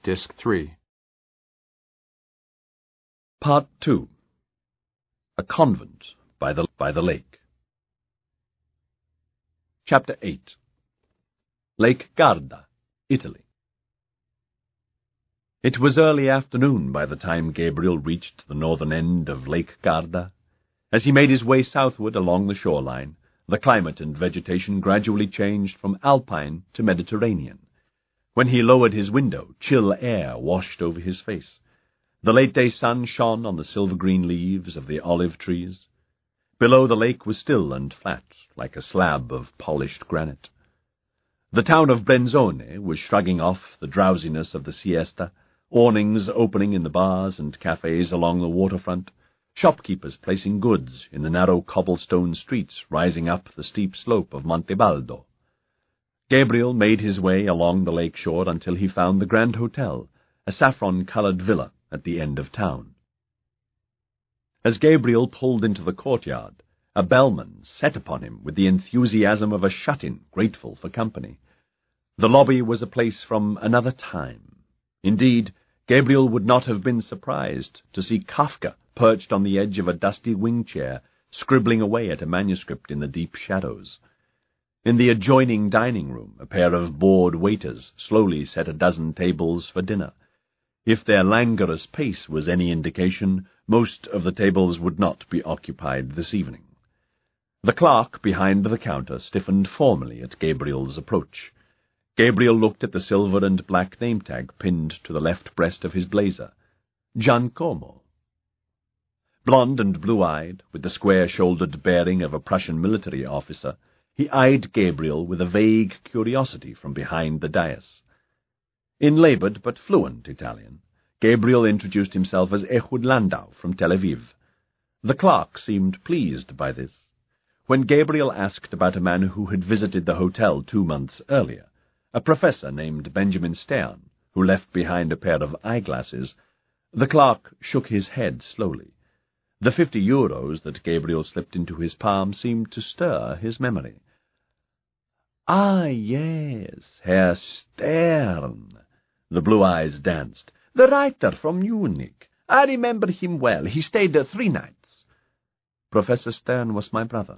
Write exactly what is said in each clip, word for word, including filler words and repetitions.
Disc three. Part two. A Convent by the, by the Lake. Chapter eight. Lake Garda, Italy. It was early afternoon by the time Gabriel reached the northern end of Lake Garda. As he made his way southward along the shoreline, the climate and vegetation gradually changed from alpine to Mediterranean. When he lowered his window, chill air washed over his face. The late-day sun shone on the silver-green leaves of the olive trees. Below, the lake was still and flat, like a slab of polished granite. The town of Brenzone was shrugging off the drowsiness of the siesta, awnings opening in the bars and cafes along the waterfront, shopkeepers placing goods in the narrow cobblestone streets rising up the steep slope of Monte Baldo. Gabriel made his way along the lake shore until he found the Grand Hotel, a saffron-colored villa at the end of town. As Gabriel pulled into the courtyard, a bellman set upon him with the enthusiasm of a shut-in grateful for company. The lobby was a place from another time. Indeed, Gabriel would not have been surprised to see Kafka perched on the edge of a dusty wing-chair, scribbling away at a manuscript in the deep shadows. In the adjoining dining room, a pair of bored waiters slowly set a dozen tables for dinner. If their languorous pace was any indication, most of the tables would not be occupied this evening. The clerk behind the counter stiffened formally at Gabriel's approach. Gabriel looked at the silver and black name-tag pinned to the left breast of his blazer. Giancomo. Blond and blue-eyed, with the square-shouldered bearing of a Prussian military officer, he eyed Gabriel with a vague curiosity from behind the dais. In labored but fluent Italian, Gabriel introduced himself as Ehud Landau from Tel Aviv. The clerk seemed pleased by this. When Gabriel asked about a man who had visited the hotel two months earlier, a professor named Benjamin Stern, who left behind a pair of eyeglasses, the clerk shook his head slowly. The fifty euros that Gabriel slipped into his palm seemed to stir his memory. "Ah, yes, Herr Stern." The blue eyes danced. "The writer from Munich. I remember him well. He stayed there three nights." "Professor Stern was my brother."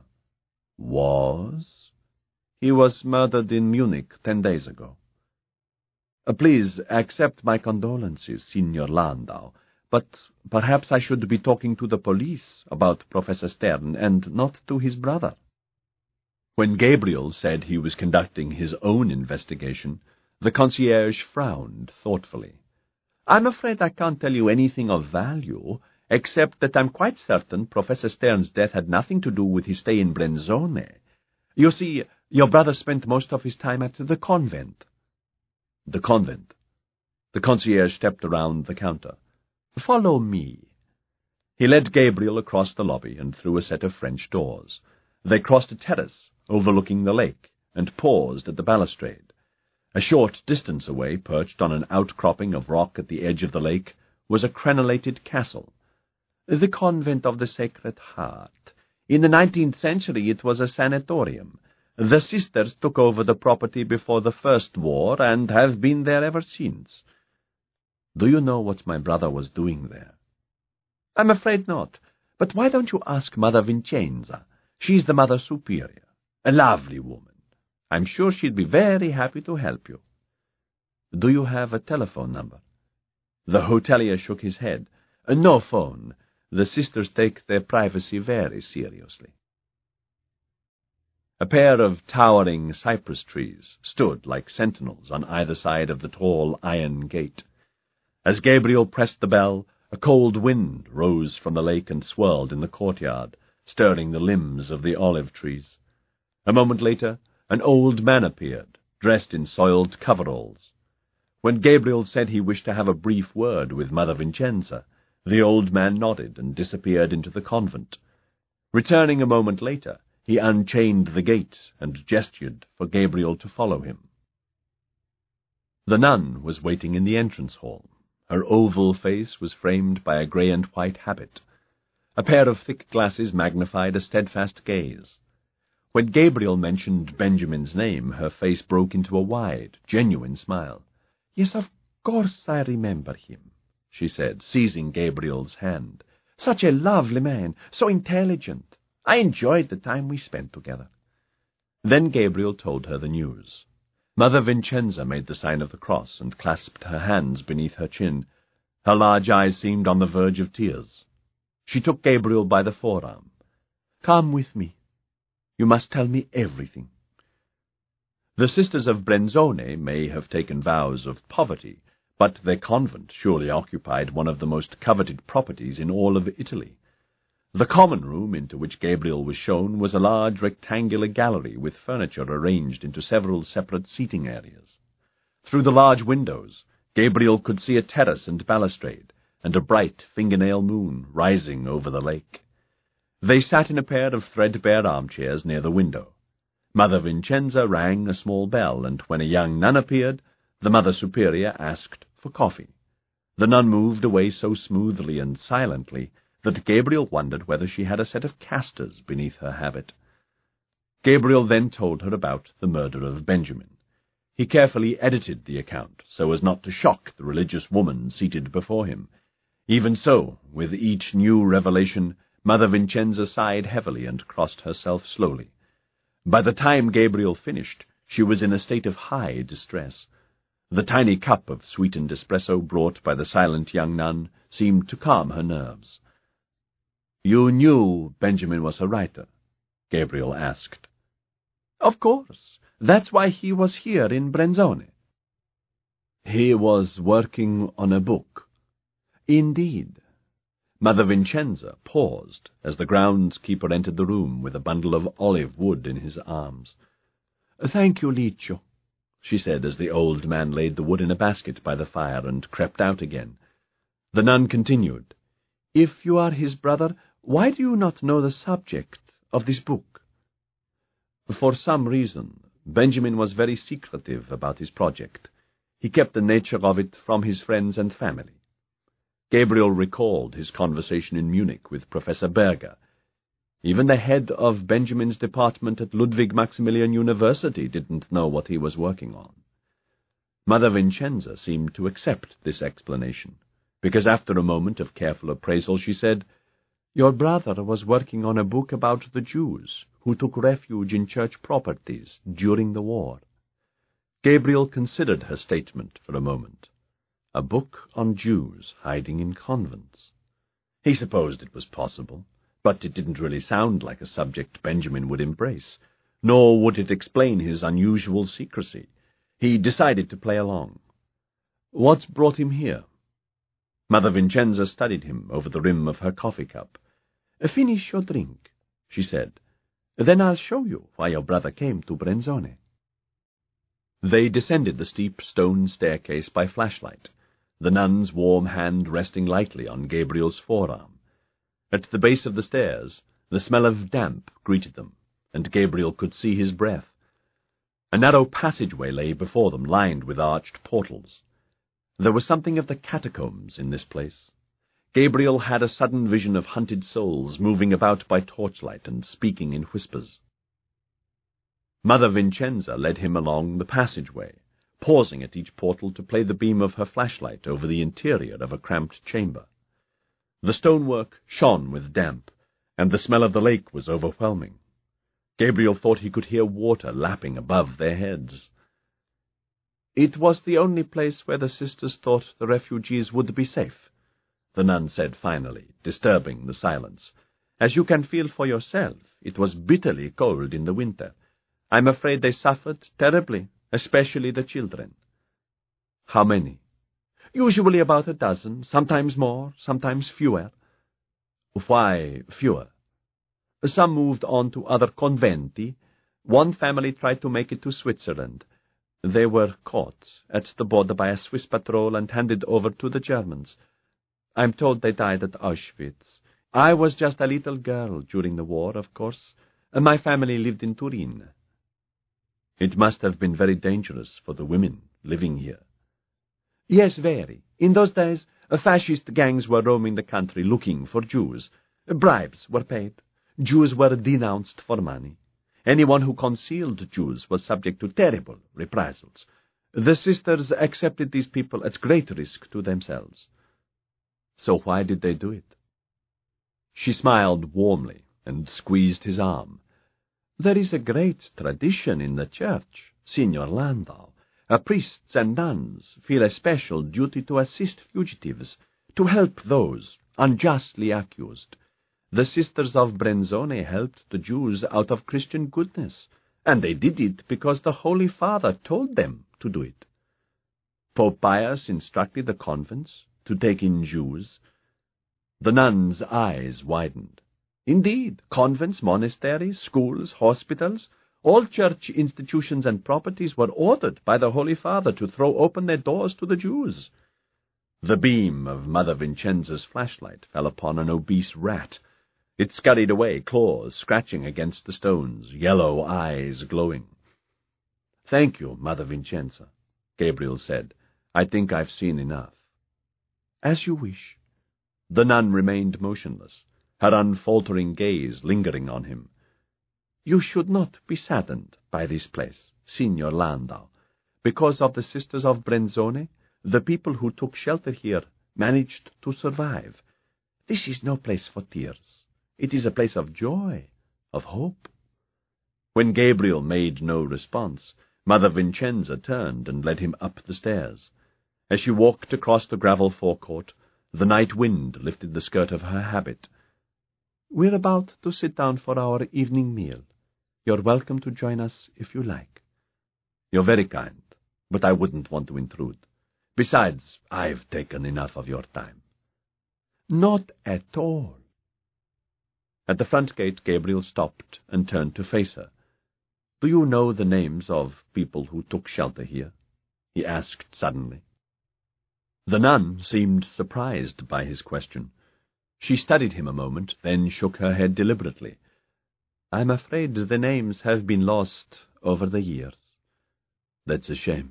"Was?" "He was murdered in Munich ten days ago." Uh, "Please accept my condolences, Signor Landau, but perhaps I should be talking to the police about Professor Stern and not to his brother." When Gabriel said he was conducting his own investigation, the concierge frowned thoughtfully. "I'm afraid I can't tell you anything of value, except that I'm quite certain Professor Stern's death had nothing to do with his stay in Brenzone. You see, your brother spent most of his time at the convent." "The convent?" The concierge stepped around the counter. "Follow me." He led Gabriel across the lobby and through a set of French doors. They crossed a terrace overlooking the lake and paused at the balustrade. A short distance away, perched on an outcropping of rock at the edge of the lake, was a crenellated castle. "The Convent of the Sacred Heart. In the nineteenth century it was a sanatorium. The sisters took over the property before the First War and have been there ever since." "Do you know what my brother was doing there?" "I'm afraid not. But why don't you ask Mother Vincenza? She's the Mother Superior. A lovely woman. I'm sure she'd be very happy to help you." "Do you have a telephone number?" The hotelier shook his head. "No phone. The sisters take their privacy very seriously." A pair of towering cypress trees stood like sentinels on either side of the tall iron gate. As Gabriel pressed the bell, a cold wind rose from the lake and swirled in the courtyard, stirring the limbs of the olive trees. A moment later, an old man appeared, dressed in soiled coveralls. When Gabriel said he wished to have a brief word with Mother Vincenza, the old man nodded and disappeared into the convent. Returning a moment later, he unchained the gate and gestured for Gabriel to follow him. The nun was waiting in the entrance hall. Her oval face was framed by a grey and white habit. A pair of thick glasses magnified a steadfast gaze. When Gabriel mentioned Benjamin's name, her face broke into a wide, genuine smile. "Yes, of course I remember him," she said, seizing Gabriel's hand. "Such a lovely man, so intelligent. I enjoyed the time we spent together." Then Gabriel told her the news. Mother Vincenza made the sign of the cross and clasped her hands beneath her chin. Her large eyes seemed on the verge of tears. She took Gabriel by the forearm. "Come with me. You must tell me everything." The sisters of Brenzone may have taken vows of poverty, but their convent surely occupied one of the most coveted properties in all of Italy. The common room into which Gabriel was shown was a large rectangular gallery with furniture arranged into several separate seating areas. Through the large windows, Gabriel could see a terrace and balustrade, and a bright fingernail moon rising over the lake. They sat in a pair of threadbare armchairs near the window. Mother Vincenza rang a small bell, and when a young nun appeared, the Mother Superior asked for coffee. The nun moved away so smoothly and silently that Gabriel wondered whether she had a set of casters beneath her habit. Gabriel then told her about the murder of Benjamin. He carefully edited the account so as not to shock the religious woman seated before him. Even so, with each new revelation, Mother Vincenza sighed heavily and crossed herself slowly. By the time Gabriel finished, she was in a state of high distress. The tiny cup of sweetened espresso brought by the silent young nun seemed to calm her nerves. "You knew Benjamin was a writer?" Gabriel asked. "Of course. That's why he was here in Brenzone." "He was working on a book?" "Indeed." Mother Vincenza paused as the groundskeeper entered the room with a bundle of olive wood in his arms. "Thank you, Liccio," she said as the old man laid the wood in a basket by the fire and crept out again. The nun continued, "If you are his brother, why do you not know the subject of this book?" For some reason, Benjamin was very secretive about his project. He kept the nature of it from his friends and family. Gabriel recalled his conversation in Munich with Professor Berger. Even the head of Benjamin's department at Ludwig Maximilian University didn't know what he was working on. Mother Vincenza seemed to accept this explanation, because after a moment of careful appraisal she said, "Your brother was working on a book about the Jews who took refuge in church properties during the war." Gabriel considered her statement for a moment. A book on Jews hiding in convents. He supposed it was possible, but it didn't really sound like a subject Benjamin would embrace, nor would it explain his unusual secrecy. He decided to play along. "What's brought him here?" Mother Vincenza studied him over the rim of her coffee cup. "Finish your drink," she said. "Then I'll show you why your brother came to Brenzone." They descended the steep stone staircase by flashlight, the nun's warm hand resting lightly on Gabriel's forearm. At the base of the stairs, the smell of damp greeted them, and Gabriel could see his breath. A narrow passageway lay before them, lined with arched portals. There was something of the catacombs in this place. Gabriel had a sudden vision of hunted souls moving about by torchlight and speaking in whispers. Mother Vincenza led him along the passageway, pausing at each portal to play the beam of her flashlight over the interior of a cramped chamber. The stonework shone with damp, and the smell of the lake was overwhelming. Gabriel thought he could hear water lapping above their heads. "It was the only place where the sisters thought the refugees would be safe," the nun said finally, disturbing the silence. "As you can feel for yourself, it was bitterly cold in the winter. I'm afraid they suffered terribly, especially the children." "How many?" "Usually about a dozen, sometimes more, sometimes fewer." "Why fewer?" "Some moved on to other conventi. One family tried to make it to Switzerland. They were caught at the border by a Swiss patrol and handed over to the Germans. I'm told they died at Auschwitz. I was just a little girl during the war, of course. My family lived in Turin." "It must have been very dangerous for the women living here." "Yes, very. In those days, fascist gangs were roaming the country looking for Jews. Bribes were paid. Jews were denounced for money. Anyone who concealed Jews was subject to terrible reprisals. The sisters accepted these people at great risk to themselves. So why did they do it? She smiled warmly and squeezed his arm. There is a great tradition in the church, Signor Landau. Uh, priests and nuns feel a special duty to assist fugitives, to help those unjustly accused. The sisters of Brenzone helped the Jews out of Christian goodness, and they did it because the Holy Father told them to do it. Pope Pius instructed the convents to take in Jews. The nuns' eyes widened. Indeed, convents, monasteries, schools, hospitals, all church institutions and properties were ordered by the Holy Father to throw open their doors to the Jews. The beam of Mother Vincenza's flashlight fell upon an obese rat. It scurried away, claws scratching against the stones, yellow eyes glowing. "Thank you, Mother Vincenza," Gabriel said. "I think I've seen enough." "As you wish." The nun remained motionless, her unfaltering gaze lingering on him. "You should not be saddened by this place, Signor Landau. Because of the sisters of Brenzone, the people who took shelter here managed to survive. This is no place for tears. It is a place of joy, of hope." When Gabriel made no response, Mother Vincenza turned and led him up the stairs. As she walked across the gravel forecourt, the night wind lifted the skirt of her habit. "We're about to sit down for our evening meal. You're welcome to join us if you like." "You're very kind, but I wouldn't want to intrude. Besides, I've taken enough of your time." "Not at all." At the front gate, Gabriel stopped and turned to face her. "Do you know the names of people who took shelter here?" he asked suddenly. The nun seemed surprised by his question. She studied him a moment, then shook her head deliberately. "I'm afraid the names have been lost over the years." "That's a shame."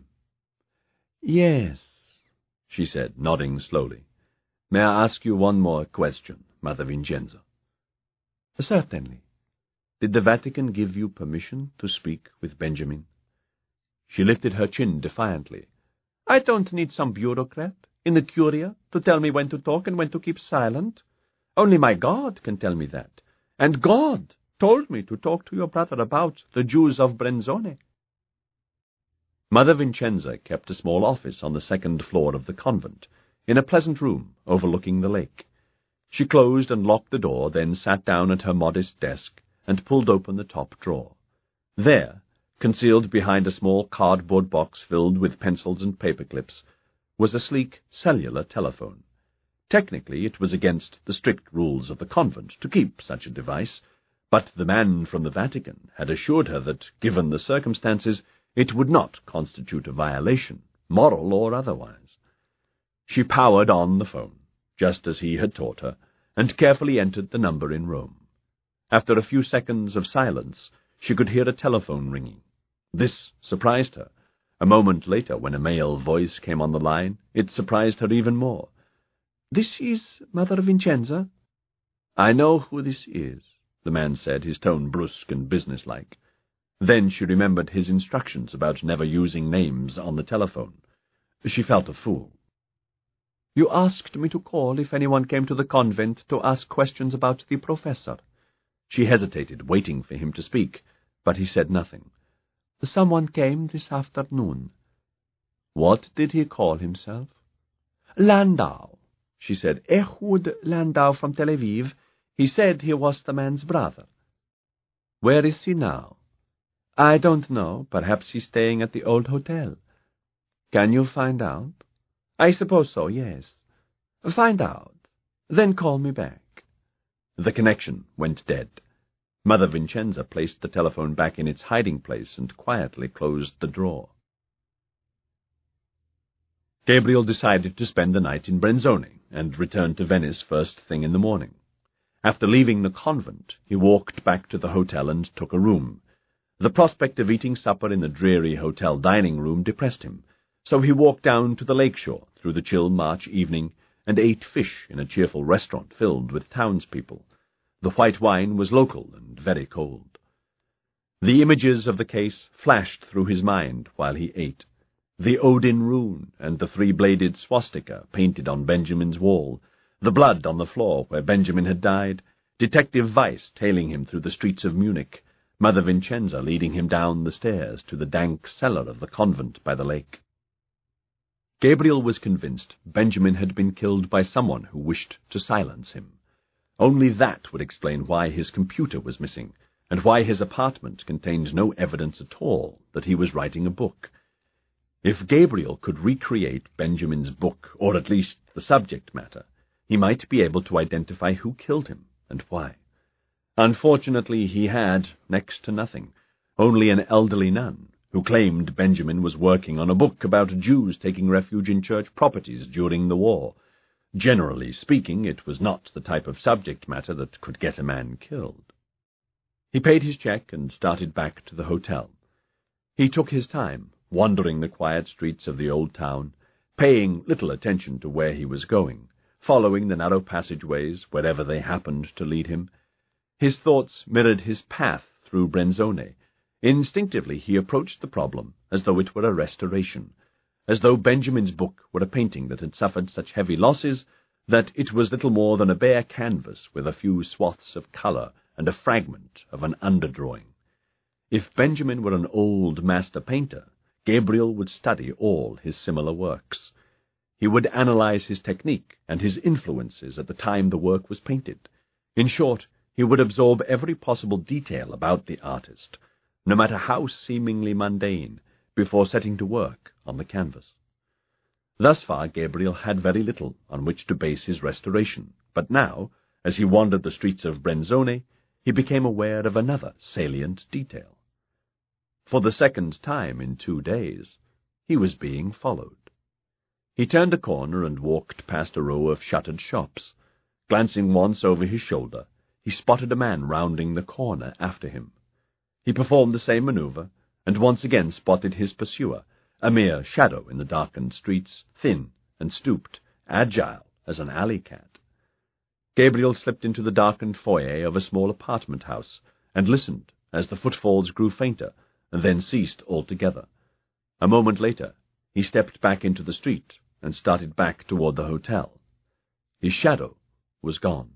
"Yes," she said, nodding slowly. "May I ask you one more question, Mother Vincenza?" "Certainly. Did the Vatican give you permission to speak with Benjamin?" She lifted her chin defiantly. "I don't need some bureaucrat in the Curia to tell me when to talk and when to keep silent. Only my God can tell me that. And God told me to talk to your brother about the Jews of Brenzone." Mother Vincenza kept a small office on the second floor of the convent, in a pleasant room overlooking the lake. She closed and locked the door, then sat down at her modest desk and pulled open the top drawer. There, concealed behind a small cardboard box filled with pencils and paperclips, was a sleek cellular telephone. Technically, it was against the strict rules of the convent to keep such a device, but the man from the Vatican had assured her that, given the circumstances, it would not constitute a violation, moral or otherwise. She powered on the phone, just as he had taught her, and carefully entered the number in Rome. After a few seconds of silence, she could hear a telephone ringing. This surprised her. A moment later, when a male voice came on the line, it surprised her even more. "This is Mother Vincenza?" "I know who this is," the man said, his tone brusque and businesslike. Then she remembered his instructions about never using names on the telephone. She felt a fool. "You asked me to call if anyone came to the convent to ask questions about the professor." She hesitated, waiting for him to speak, but he said nothing. "Someone came this afternoon." "What did he call himself?" "Landau," she said. "Ehud Landau from Tel Aviv. He said he was the man's brother." "Where is he now?" "I don't know. Perhaps he's staying at the old hotel." "Can you find out?" "I suppose so, yes." "Find out. Then call me back." The connection went dead. Mother Vincenza placed the telephone back in its hiding place and quietly closed the drawer. Gabriel decided to spend the night in Brenzone and returned to Venice first thing in the morning. After leaving the convent, he walked back to the hotel and took a room. The prospect of eating supper in the dreary hotel dining room depressed him, so he walked down to the lakeshore through the chill March evening and ate fish in a cheerful restaurant filled with townspeople. The white wine was local and very cold. The images of the case flashed through his mind while he ate. The Odin rune and the three-bladed swastika painted on Benjamin's wall, the blood on the floor where Benjamin had died, Detective Weiss tailing him through the streets of Munich, Mother Vincenza leading him down the stairs to the dank cellar of the convent by the lake. Gabriel was convinced Benjamin had been killed by someone who wished to silence him. Only that would explain why his computer was missing, and why his apartment contained no evidence at all that he was writing a book. If Gabriel could recreate Benjamin's book, or at least the subject matter, he might be able to identify who killed him and why. Unfortunately, he had next to nothing, only an elderly nun, who claimed Benjamin was working on a book about Jews taking refuge in church properties during the war. Generally speaking, it was not the type of subject matter that could get a man killed. He paid his check and started back to the hotel. He took his time, wandering the quiet streets of the old town, paying little attention to where he was going, following the narrow passageways wherever they happened to lead him. His thoughts mirrored his path through Brenzone. Instinctively he approached the problem as though it were a restoration, as though Benjamin's book were a painting that had suffered such heavy losses that it was little more than a bare canvas with a few swaths of colour and a fragment of an underdrawing. If Benjamin were an old master painter, Gabriel would study all his similar works. He would analyze his technique and his influences at the time the work was painted. In short, he would absorb every possible detail about the artist, no matter how seemingly mundane, before setting to work on the canvas. Thus far Gabriel had very little on which to base his restoration, but now, as he wandered the streets of Brenzone, he became aware of another salient detail. For the second time in two days, he was being followed. He turned a corner and walked past a row of shuttered shops. Glancing once over his shoulder, he spotted a man rounding the corner after him. He performed the same maneuver, and once again spotted his pursuer, a mere shadow in the darkened streets, thin and stooped, agile as an alley cat. Gabriel slipped into the darkened foyer of a small apartment house, and listened as the footfalls grew fainter, and then ceased altogether. A moment later, he stepped back into the street and started back toward the hotel. His shadow was gone.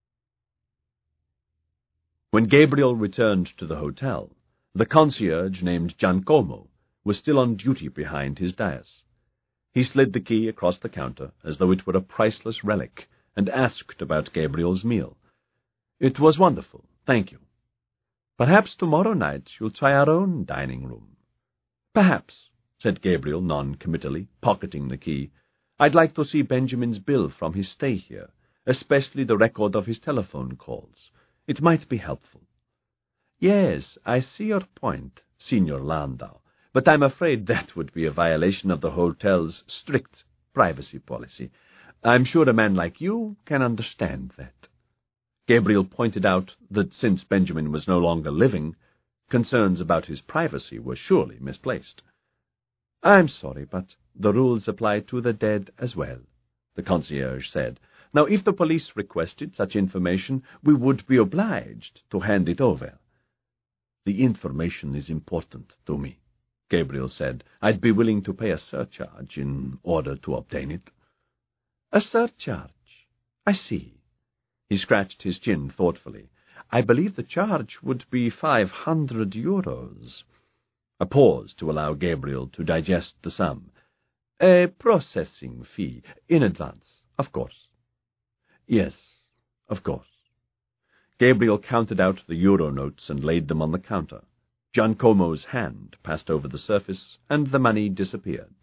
When Gabriel returned to the hotel, the concierge named Giancomo was still on duty behind his dais. He slid the key across the counter as though it were a priceless relic, and asked about Gabriel's meal. "It was wonderful, thank you. Perhaps tomorrow night you'll try our own dining room." "Perhaps," said Gabriel non-committally, pocketing the key. "I'd like to see Benjamin's bill from his stay here, especially the record of his telephone calls. It might be helpful." "Yes, I see your point, Signor Landau, but I'm afraid that would be a violation of the hotel's strict privacy policy. I'm sure a man like you can understand that." Gabriel pointed out that since Benjamin was no longer living, concerns about his privacy were surely misplaced. "I'm sorry, but the rules apply to the dead as well," the concierge said. "Now, if the police requested such information, we would be obliged to hand it over." "The information is important to me," Gabriel said. "I'd be willing to pay a surcharge in order to obtain it." "A surcharge? I see." He scratched his chin thoughtfully. "I believe the charge would be five hundred euros. A pause to allow Gabriel to digest the sum. "A processing fee, in advance, of course." "Yes, of course." Gabriel counted out the euro notes and laid them on the counter. Giancomo's hand passed over the surface, and the money disappeared.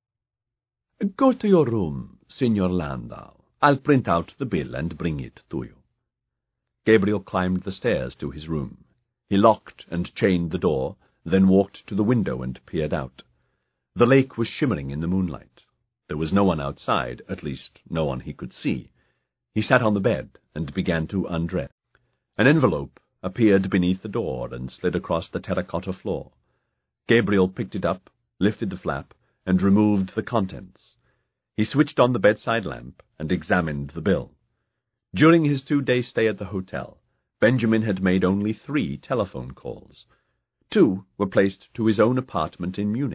"Go to your room, Signor Landau. I'll print out the bill and bring it to you." Gabriel climbed the stairs to his room. He locked and chained the door, then walked to the window and peered out. The lake was shimmering in the moonlight. There was no one outside, at least no one he could see. He sat on the bed and began to undress. An envelope appeared beneath the door and slid across the terracotta floor. Gabriel picked it up, lifted the flap, and removed the contents. He switched on the bedside lamp and examined the bill. During his two-day stay at the hotel, Benjamin had made only three telephone calls. Two were placed to his own apartment in Munich,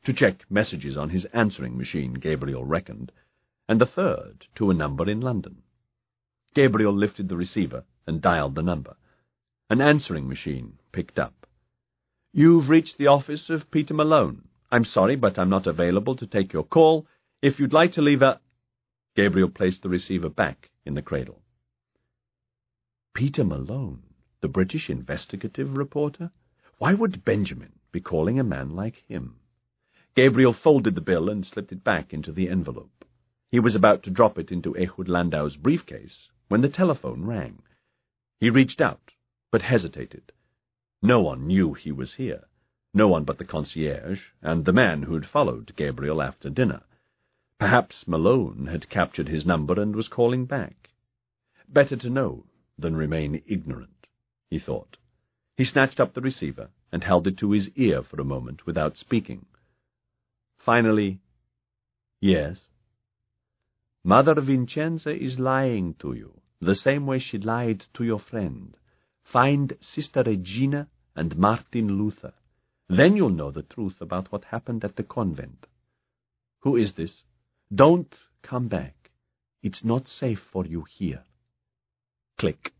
to check messages on his answering machine, Gabriel reckoned, and the third to a number in London. Gabriel lifted the receiver and dialed the number. An answering machine picked up. "You've reached the office of Peter Malone. I'm sorry, but I'm not available to take your call. If you'd like to leave a—" Gabriel placed the receiver back in the cradle. Peter Malone, the British investigative reporter? Why would Benjamin be calling a man like him? Gabriel folded the bill and slipped it back into the envelope. He was about to drop it into Ehud Landau's briefcase when the telephone rang. He reached out, but hesitated. No one knew he was here. No one but the concierge and the man who'd followed Gabriel after dinner. Perhaps Malone had captured his number and was calling back. Better to know than remain ignorant, he thought. He snatched up the receiver and held it to his ear for a moment without speaking. Finally, "Yes." "Mother Vincenza is lying to you, the same way she lied to your friend. Find Sister Regina and Martin Luther. Then you'll know the truth about what happened at the convent. Who is this? Don't come back. It's not safe for you here." Click.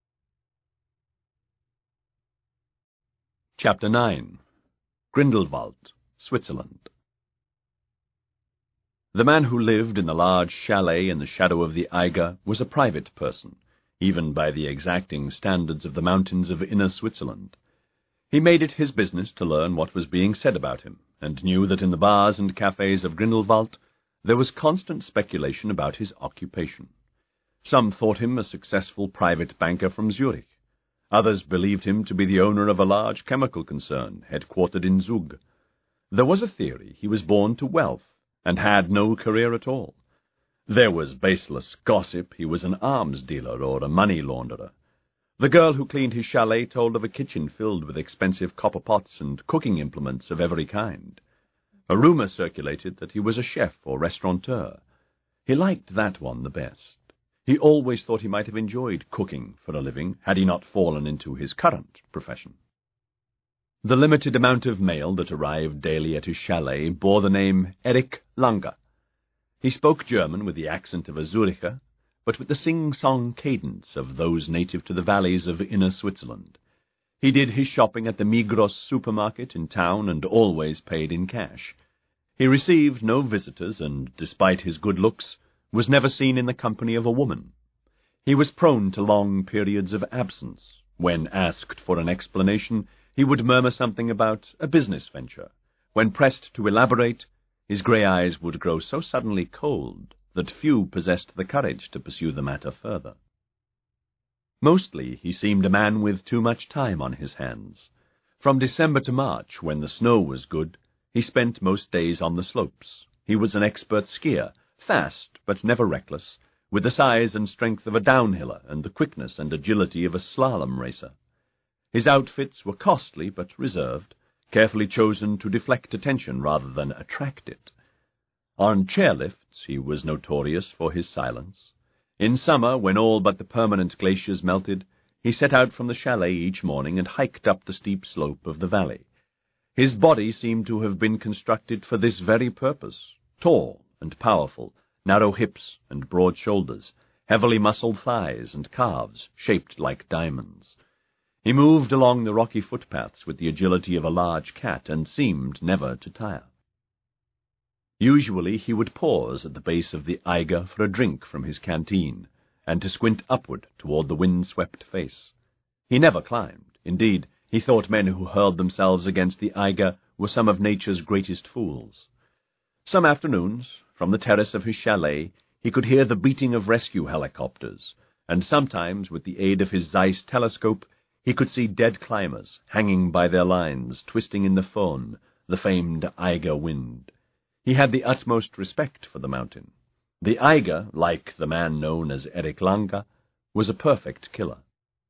Chapter nine. Grindelwald, Switzerland. The man who lived in the large chalet in the shadow of the Eiger was a private person, even by the exacting standards of the mountains of inner Switzerland. He made it his business to learn what was being said about him, and knew that in the bars and cafes of Grindelwald there was constant speculation about his occupation. Some thought him a successful private banker from Zurich. Others believed him to be the owner of a large chemical concern, headquartered in Zug. There was a theory he was born to wealth, and had no career at all. There was baseless gossip he was an arms dealer or a money launderer. The girl who cleaned his chalet told of a kitchen filled with expensive copper pots and cooking implements of every kind. A rumor circulated that he was a chef or restaurateur. He liked that one the best. He always thought he might have enjoyed cooking for a living had he not fallen into his current profession. The limited amount of mail that arrived daily at his chalet bore the name Erich Lange. He spoke German with the accent of a Zuricher, but with the sing-song cadence of those native to the valleys of inner Switzerland. He did his shopping at the Migros supermarket in town and always paid in cash. He received no visitors and, despite his good looks, was never seen in the company of a woman. He was prone to long periods of absence. When asked for an explanation, he would murmur something about a business venture. When pressed to elaborate, his grey eyes would grow so suddenly cold that few possessed the courage to pursue the matter further. Mostly he seemed a man with too much time on his hands. From December to March, when the snow was good, he spent most days on the slopes. He was an expert skier, fast but never reckless, with the size and strength of a downhiller and the quickness and agility of a slalom racer. His outfits were costly but reserved, carefully chosen to deflect attention rather than attract it. On chairlifts he was notorious for his silence. In summer, when all but the permanent glaciers melted, he set out from the chalet each morning and hiked up the steep slope of the valley. His body seemed to have been constructed for this very purpose, tall and powerful, narrow hips and broad shoulders, heavily muscled thighs and calves shaped like diamonds. He moved along the rocky footpaths with the agility of a large cat and seemed never to tire. Usually he would pause at the base of the Eiger for a drink from his canteen, and to squint upward toward the wind-swept face. He never climbed. Indeed, he thought men who hurled themselves against the Eiger were some of nature's greatest fools. Some afternoons, from the terrace of his chalet, he could hear the beating of rescue helicopters, and sometimes, with the aid of his Zeiss telescope, he could see dead climbers hanging by their lines, twisting in the Föhn, the famed Eiger wind. He had the utmost respect for the mountain. The Eiger, like the man known as Erich Lange, was a perfect killer.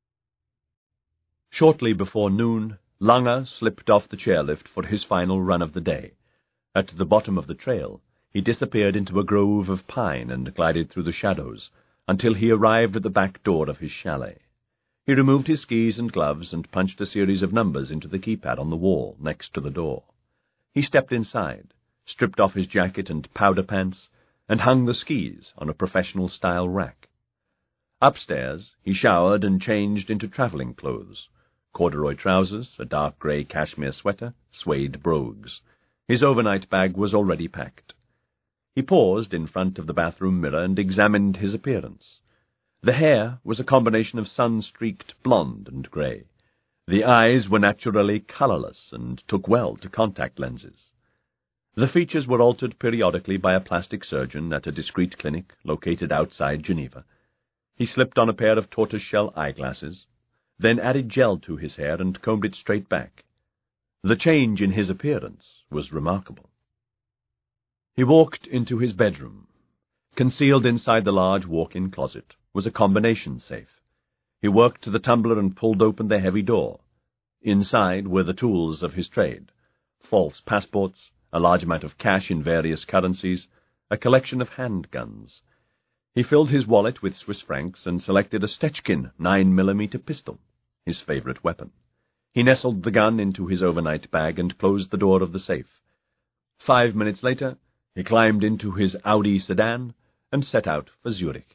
Shortly before noon, Lange slipped off the chairlift for his final run of the day. At the bottom of the trail, he disappeared into a grove of pine and glided through the shadows until he arrived at the back door of his chalet. He removed his skis and gloves and punched a series of numbers into the keypad on the wall next to the door. He stepped inside, stripped off his jacket and powder pants, and hung the skis on a professional-style rack. Upstairs, he showered and changed into travelling clothes, corduroy trousers, a dark grey cashmere sweater, suede brogues. His overnight bag was already packed. He paused in front of the bathroom mirror and examined his appearance. The hair was a combination of sun-streaked blonde and grey. The eyes were naturally colourless and took well to contact lenses. The features were altered periodically by a plastic surgeon at a discreet clinic located outside Geneva. He slipped on a pair of tortoise-shell eyeglasses, then added gel to his hair and combed it straight back. The change in his appearance was remarkable. He walked into his bedroom. Concealed inside the large walk-in closet was a combination safe. He worked to the tumbler and pulled open the heavy door. Inside were the tools of his trade: false passports, a large amount of cash in various currencies, a collection of handguns. He filled his wallet with Swiss francs and selected a Stechkin nine millimeter pistol, his favorite weapon. He nestled the gun into his overnight bag and closed the door of the safe. Five minutes later, he climbed into his Audi sedan and set out for Zurich.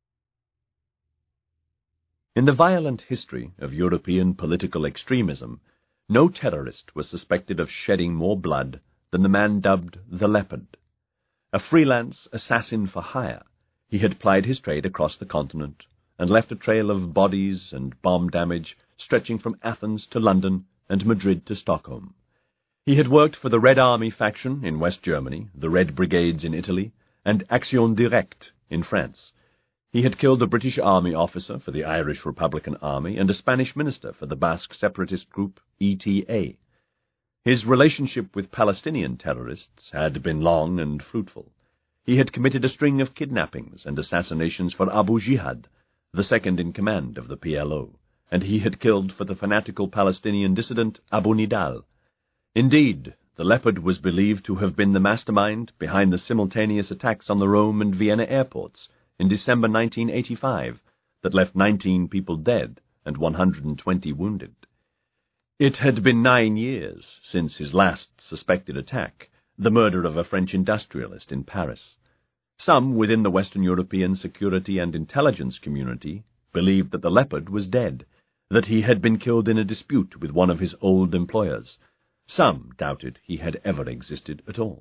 In the violent history of European political extremism, no terrorist was suspected of shedding more blood than the man dubbed the Leopard. A freelance assassin for hire, he had plied his trade across the continent and left a trail of bodies and bomb damage stretching from Athens to London and Madrid to Stockholm. He had worked for the Red Army faction in West Germany, the Red Brigades in Italy, and Action Directe in France. He had killed a British Army officer for the Irish Republican Army and a Spanish minister for the Basque separatist group E T A. His relationship with Palestinian terrorists had been long and fruitful. He had committed a string of kidnappings and assassinations for Abu Jihad, the second in command of the P L O, and he had killed for the fanatical Palestinian dissident Abu Nidal. Indeed, the Leopard was believed to have been the mastermind behind the simultaneous attacks on the Rome and Vienna airports in December nineteen eighty-five that left nineteen people dead and one hundred twenty wounded. It had been nine years since his last suspected attack, the murder of a French industrialist in Paris. Some within the Western European security and intelligence community believed that the Leopard was dead, that he had been killed in a dispute with one of his old employers. Some doubted he had ever existed at all.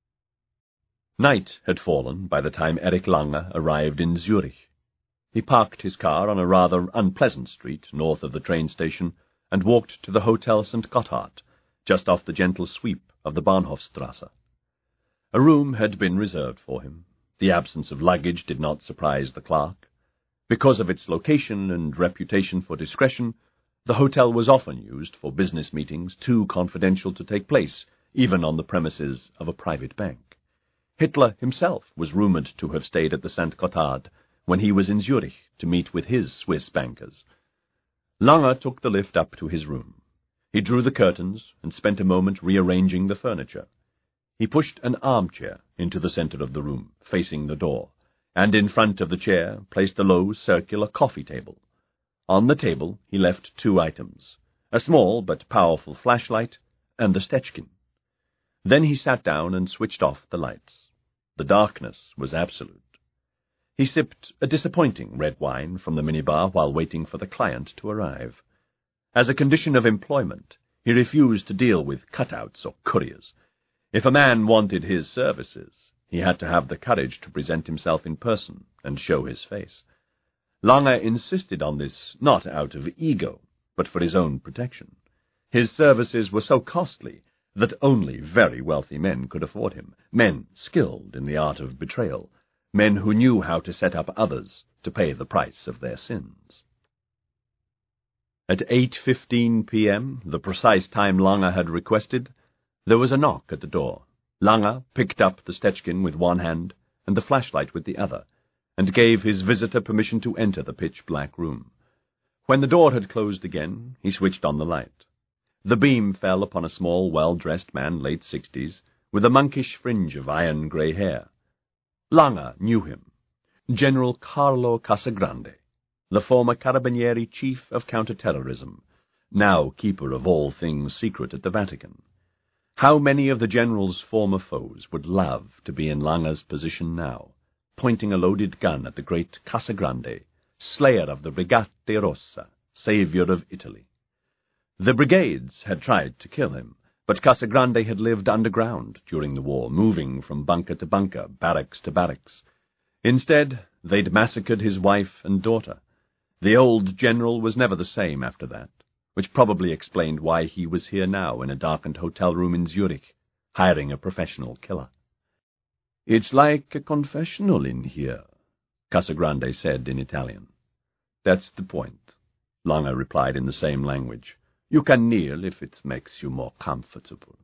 Night had fallen by the time Erich Lange arrived in Zurich. He parked his car on a rather unpleasant street north of the train station and walked to the Hotel Saint Gotthard, just off the gentle sweep of the Bahnhofstrasse. A room had been reserved for him. The absence of luggage did not surprise the clerk. Because of its location and reputation for discretion, the hotel was often used for business meetings too confidential to take place, even on the premises of a private bank. Hitler himself was rumoured to have stayed at the Saint Gotthard when he was in Zurich to meet with his Swiss bankers. Lange took the lift up to his room. He drew the curtains and spent a moment rearranging the furniture. He pushed an armchair into the centre of the room, facing the door, and in front of the chair placed a low circular coffee table. On the table he left two items, a small but powerful flashlight and the Stechkin. Then he sat down and switched off the lights. The darkness was absolute. He sipped a disappointing red wine from the minibar while waiting for the client to arrive. As a condition of employment, he refused to deal with cutouts or couriers. If a man wanted his services, he had to have the courage to present himself in person and show his face. Lange insisted on this not out of ego, but for his own protection. His services were so costly that only very wealthy men could afford him, men skilled in the art of betrayal, men who knew how to set up others to pay the price of their sins. At eight fifteen p m, the precise time Lange had requested, there was a knock at the door. Lange picked up the Stechkin with one hand and the flashlight with the other, and gave his visitor permission to enter the pitch-black room. When the door had closed again, he switched on the light. The beam fell upon a small, well-dressed man, late sixties, with a monkish fringe of iron-grey hair. Lange knew him. General Carlo Casagrande, the former Carabinieri chief of counter-terrorism, now keeper of all things secret at the Vatican. How many of the general's former foes would love to be in Langa's position now, pointing a loaded gun at the great Casagrande, slayer of the Brigate Rossa, saviour of Italy? The brigades had tried to kill him, but Casagrande had lived underground during the war, moving from bunker to bunker, barracks to barracks. Instead, they'd massacred his wife and daughter. The old general was never the same after that, which probably explained why he was here now in a darkened hotel room in Zurich, hiring a professional killer. "It's like a confessional in here," Casagrande said in Italian. "That's the point," Lange replied in the same language. "You can kneel if it makes you more comfortable."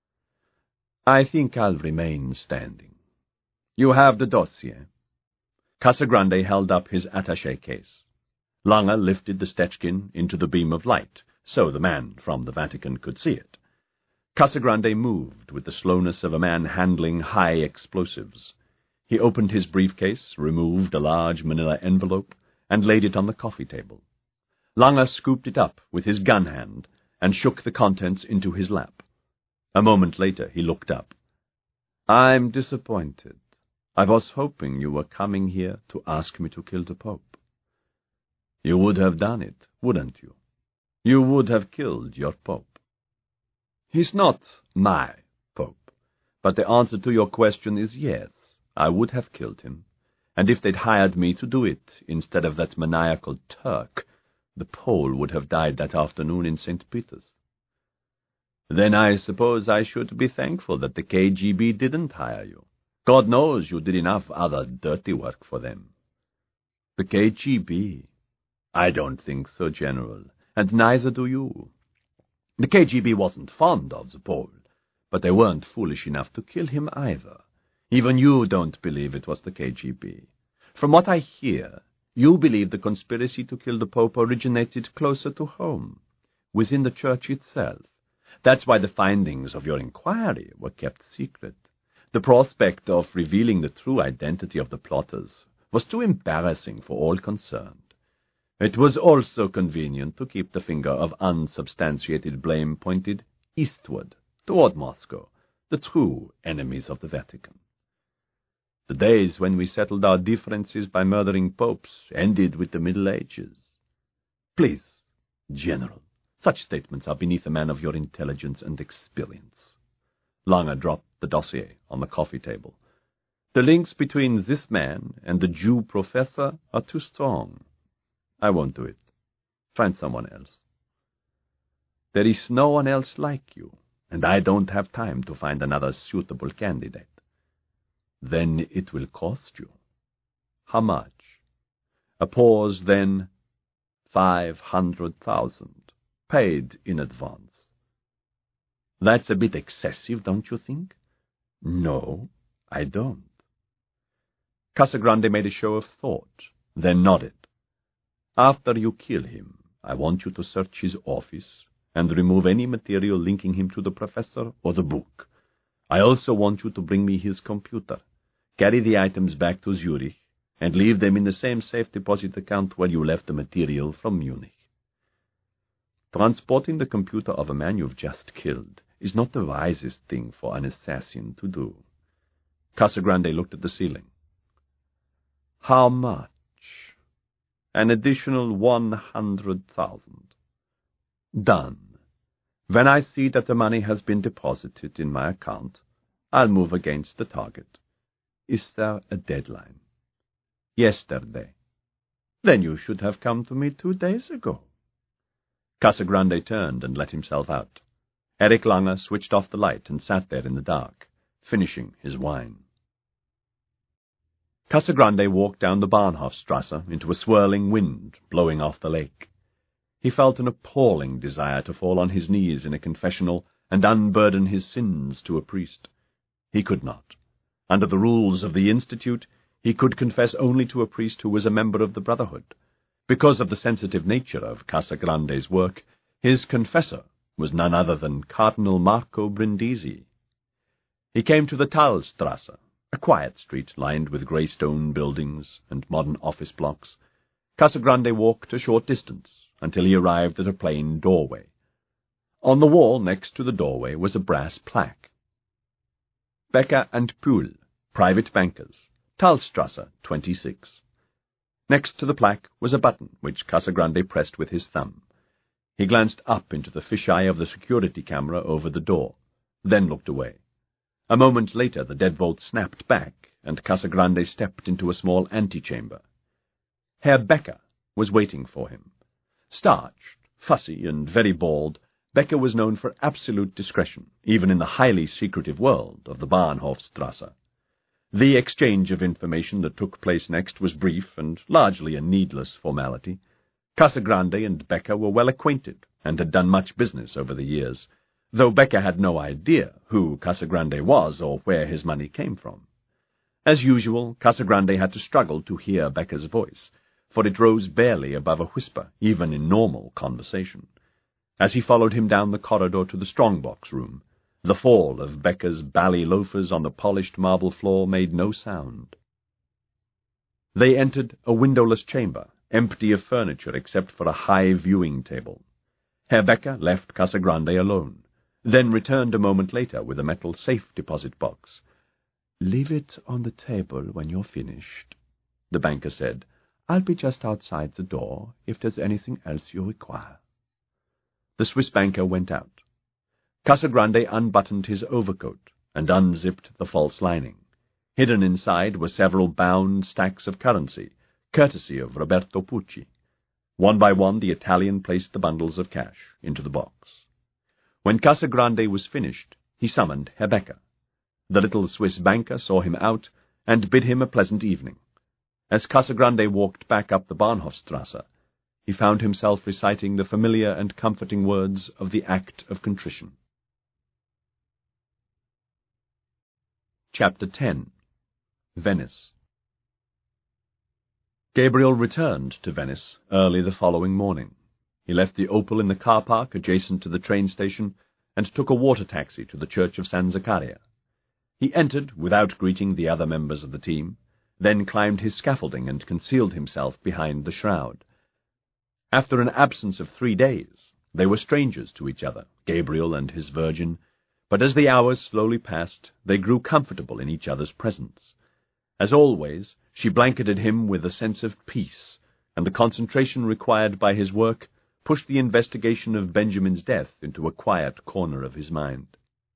"I think I'll remain standing. You have the dossier." Casagrande held up his attaché case. Lange lifted the Stechkin into the beam of light, so the man from the Vatican could see it. Casagrande moved with the slowness of a man handling high explosives. He opened his briefcase, removed a large manila envelope, and laid it on the coffee table. Lange scooped it up with his gun hand and shook the contents into his lap. A moment later he looked up. "I'm disappointed. I was hoping you were coming here to ask me to kill the Pope." "You would have done it, wouldn't you? You would have killed your Pope." "He's not my Pope, but the answer to your question is yes, I would have killed him, and if they'd hired me to do it instead of that maniacal Turk, the Pole would have died that afternoon in Saint Peter's." "Then I suppose I should be thankful that the K G B didn't hire you. God knows you did enough other dirty work for them." "The K G B? I don't think so, General, and neither do you. The K G B wasn't fond of the Pole, but they weren't foolish enough to kill him either. Even you don't believe it was the K G B. From what I hear, you believe the conspiracy to kill the Pope originated closer to home, within the Church itself. That's why the findings of your inquiry were kept secret. The prospect of revealing the true identity of the plotters was too embarrassing for all concerned. It was also convenient to keep the finger of unsubstantiated blame pointed eastward, toward Moscow, the true enemies of the Vatican. The days when we settled our differences by murdering popes ended with the Middle Ages. Please, General, such statements are beneath a man of your intelligence and experience. Lange dropped the dossier on the coffee table. The links between this man and the Jew professor are too strong. I won't do it. Find someone else. There is no one else like you, and I don't have time to find another suitable candidate. Then it will cost you. How much? A pause, then five hundred thousand, paid in advance. That's a bit excessive, don't you think? No, I don't. Casagrande made a show of thought, then nodded. After you kill him, I want you to search his office and remove any material linking him to the professor or the book. I also want you to bring me his computer. Carry the items back to Zurich and leave them in the same safe deposit account where you left the material from Munich. Transporting the computer of a man you've just killed is not the wisest thing for an assassin to do. Casagrande looked at the ceiling. How much? An additional one hundred thousand. Done. When I see that the money has been deposited in my account, I'll move against the target. Is there a deadline? Yesterday. Then you should have come to me two days ago. Casagrande turned and let himself out. Erich Lange switched off the light and sat there in the dark, finishing his wine. Casagrande walked down the Bahnhofstrasse into a swirling wind blowing off the lake. He felt an appalling desire to fall on his knees in a confessional and unburden his sins to a priest. He could not. Under the rules of the Institute, he could confess only to a priest who was a member of the Brotherhood. Because of the sensitive nature of Casagrande's work, his confessor was none other than Cardinal Marco Brindisi. He came to the Thalstrasse, a quiet street lined with grey stone buildings and modern office blocks. Casagrande walked a short distance until he arrived at a plain doorway. On the wall next to the doorway was a brass plaque. Becker and Pühl, private bankers, Talstrasse, twenty-six. Next to the plaque was a button which Casagrande pressed with his thumb. He glanced up into the fisheye of the security camera over the door, then looked away. A moment later the deadbolt snapped back, and Casagrande stepped into a small antechamber. Herr Becker was waiting for him. Starched, fussy, and very bald, Becker was known for absolute discretion, even in the highly secretive world of the Bahnhofstrasse. The exchange of information that took place next was brief and largely a needless formality. Casagrande and Becker were well acquainted and had done much business over the years, though Becker had no idea who Casagrande was or where his money came from. As usual, Casagrande had to struggle to hear Becker's voice, for it rose barely above a whisper, even in normal conversation. As he followed him down the corridor to the strong-box room, the fall of Becker's bally loafers on the polished marble floor made no sound. They entered a windowless chamber, empty of furniture except for a high viewing table. Herr Becker left Casagrande alone, then returned a moment later with a metal safe deposit box. "Leave it on the table when you're finished," the banker said. "I'll be just outside the door if there's anything else you require." The Swiss banker went out. Casagrande unbuttoned his overcoat and unzipped the false lining. Hidden inside were several bound stacks of currency, courtesy of Roberto Pucci. One by one the Italian placed the bundles of cash into the box. When Casagrande was finished, he summoned Herr Becker. The little Swiss banker saw him out and bid him a pleasant evening. As Casagrande walked back up the Bahnhofstrasse, he found himself reciting the familiar and comforting words of the Act of Contrition. Chapter ten. Venice. Gabriel returned to Venice early the following morning. He left the Opel in the car park adjacent to the train station and took a water taxi to the church of San Zaccaria. He entered without greeting the other members of the team, then climbed his scaffolding and concealed himself behind the shroud. After an absence of three days, they were strangers to each other, Gabriel and his Virgin, but as the hours slowly passed, they grew comfortable in each other's presence. As always, she blanketed him with a sense of peace, and the concentration required by his work pushed the investigation of Benjamin's death into a quiet corner of his mind.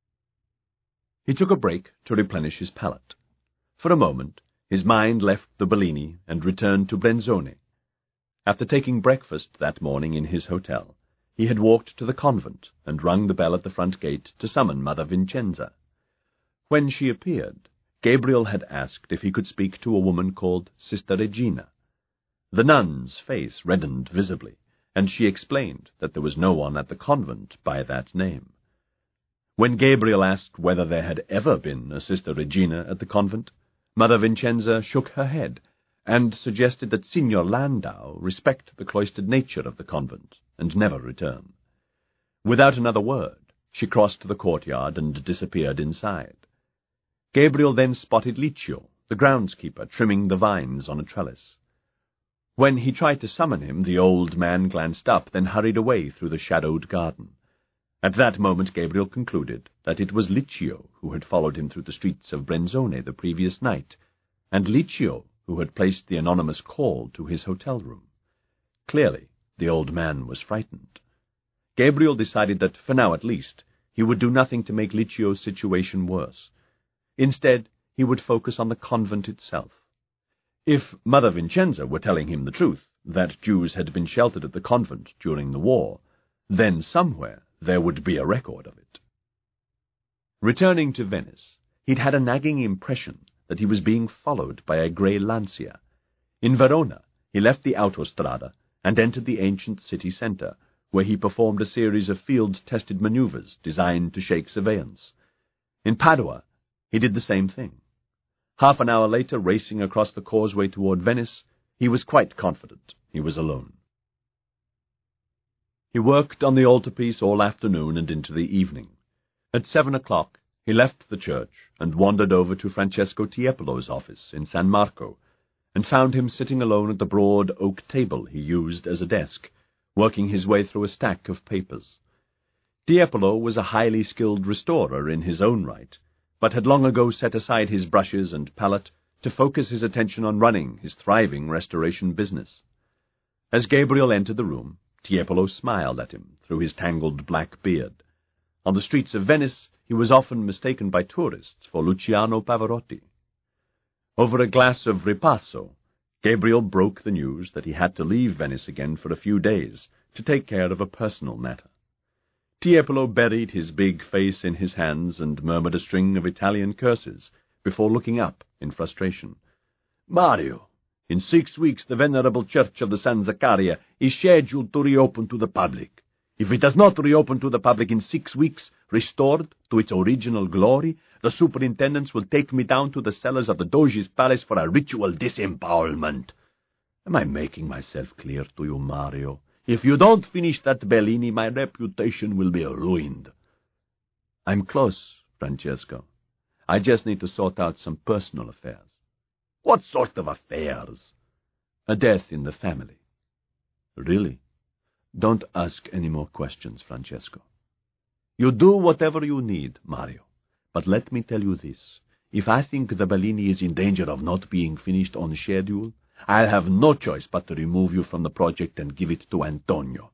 He took a break to replenish his palate. For a moment, his mind left the Bellini and returned to Brenzone. After taking breakfast that morning in his hotel, he had walked to the convent and rung the bell at the front gate to summon Mother Vincenza. When she appeared, Gabriel had asked if he could speak to a woman called Sister Regina. The nun's face reddened visibly, and she explained that there was no one at the convent by that name. When Gabriel asked whether there had ever been a Sister Regina at the convent, Mother Vincenza shook her head, and suggested that Signor Landau respect the cloistered nature of the convent, and never return. Without another word, she crossed the courtyard and disappeared inside. Gabriel then spotted Liccio, the groundskeeper, trimming the vines on a trellis. When he tried to summon him, the old man glanced up, then hurried away through the shadowed garden. At that moment Gabriel concluded that it was Liccio who had followed him through the streets of Brenzone the previous night, and Liccio who had placed the anonymous call to his hotel room. Clearly, the old man was frightened. Gabriel decided that, for now at least, he would do nothing to make Liccio's situation worse. Instead, he would focus on the convent itself. If Mother Vincenza were telling him the truth, that Jews had been sheltered at the convent during the war, then somewhere there would be a record of it. Returning to Venice, he'd had a nagging impression that he was being followed by a grey Lancia. In Verona, he left the Autostrada and entered the ancient city centre, where he performed a series of field-tested manoeuvres designed to shake surveillance. In Padua, he did the same thing. Half an hour later, racing across the causeway toward Venice, he was quite confident he was alone. He worked on the altarpiece all afternoon and into the evening. At seven o'clock, he left the church and wandered over to Francesco Tiepolo's office in San Marco, and found him sitting alone at the broad oak table he used as a desk, working his way through a stack of papers. Tiepolo was a highly skilled restorer in his own right, but had long ago set aside his brushes and palette to focus his attention on running his thriving restoration business. As Gabriel entered the room, Tiepolo smiled at him through his tangled black beard. On the streets of Venice, he was often mistaken by tourists for Luciano Pavarotti. Over a glass of ripasso, Gabriel broke the news that he had to leave Venice again for a few days to take care of a personal matter. Tiepolo buried his big face in his hands and murmured a string of Italian curses before looking up in frustration. "Mario, in six weeks the venerable church of the San Zaccaria is scheduled to reopen to the public. If it does not reopen to the public in six weeks, restored to its original glory, the superintendents will take me down to the cellars of the Doge's palace for a ritual disembowelment. Am I making myself clear to you, Mario? If you don't finish that Bellini, my reputation will be ruined." "I'm close, Francesco. I just need to sort out some personal affairs." "What sort of affairs?" "A death in the family." "Really? Don't ask any more questions, Francesco." "You do whatever you need, Mario. But let me tell you this. If I think the Bellini is in danger of not being finished on schedule, I'll have no choice but to remove you from the project and give it to Antonio."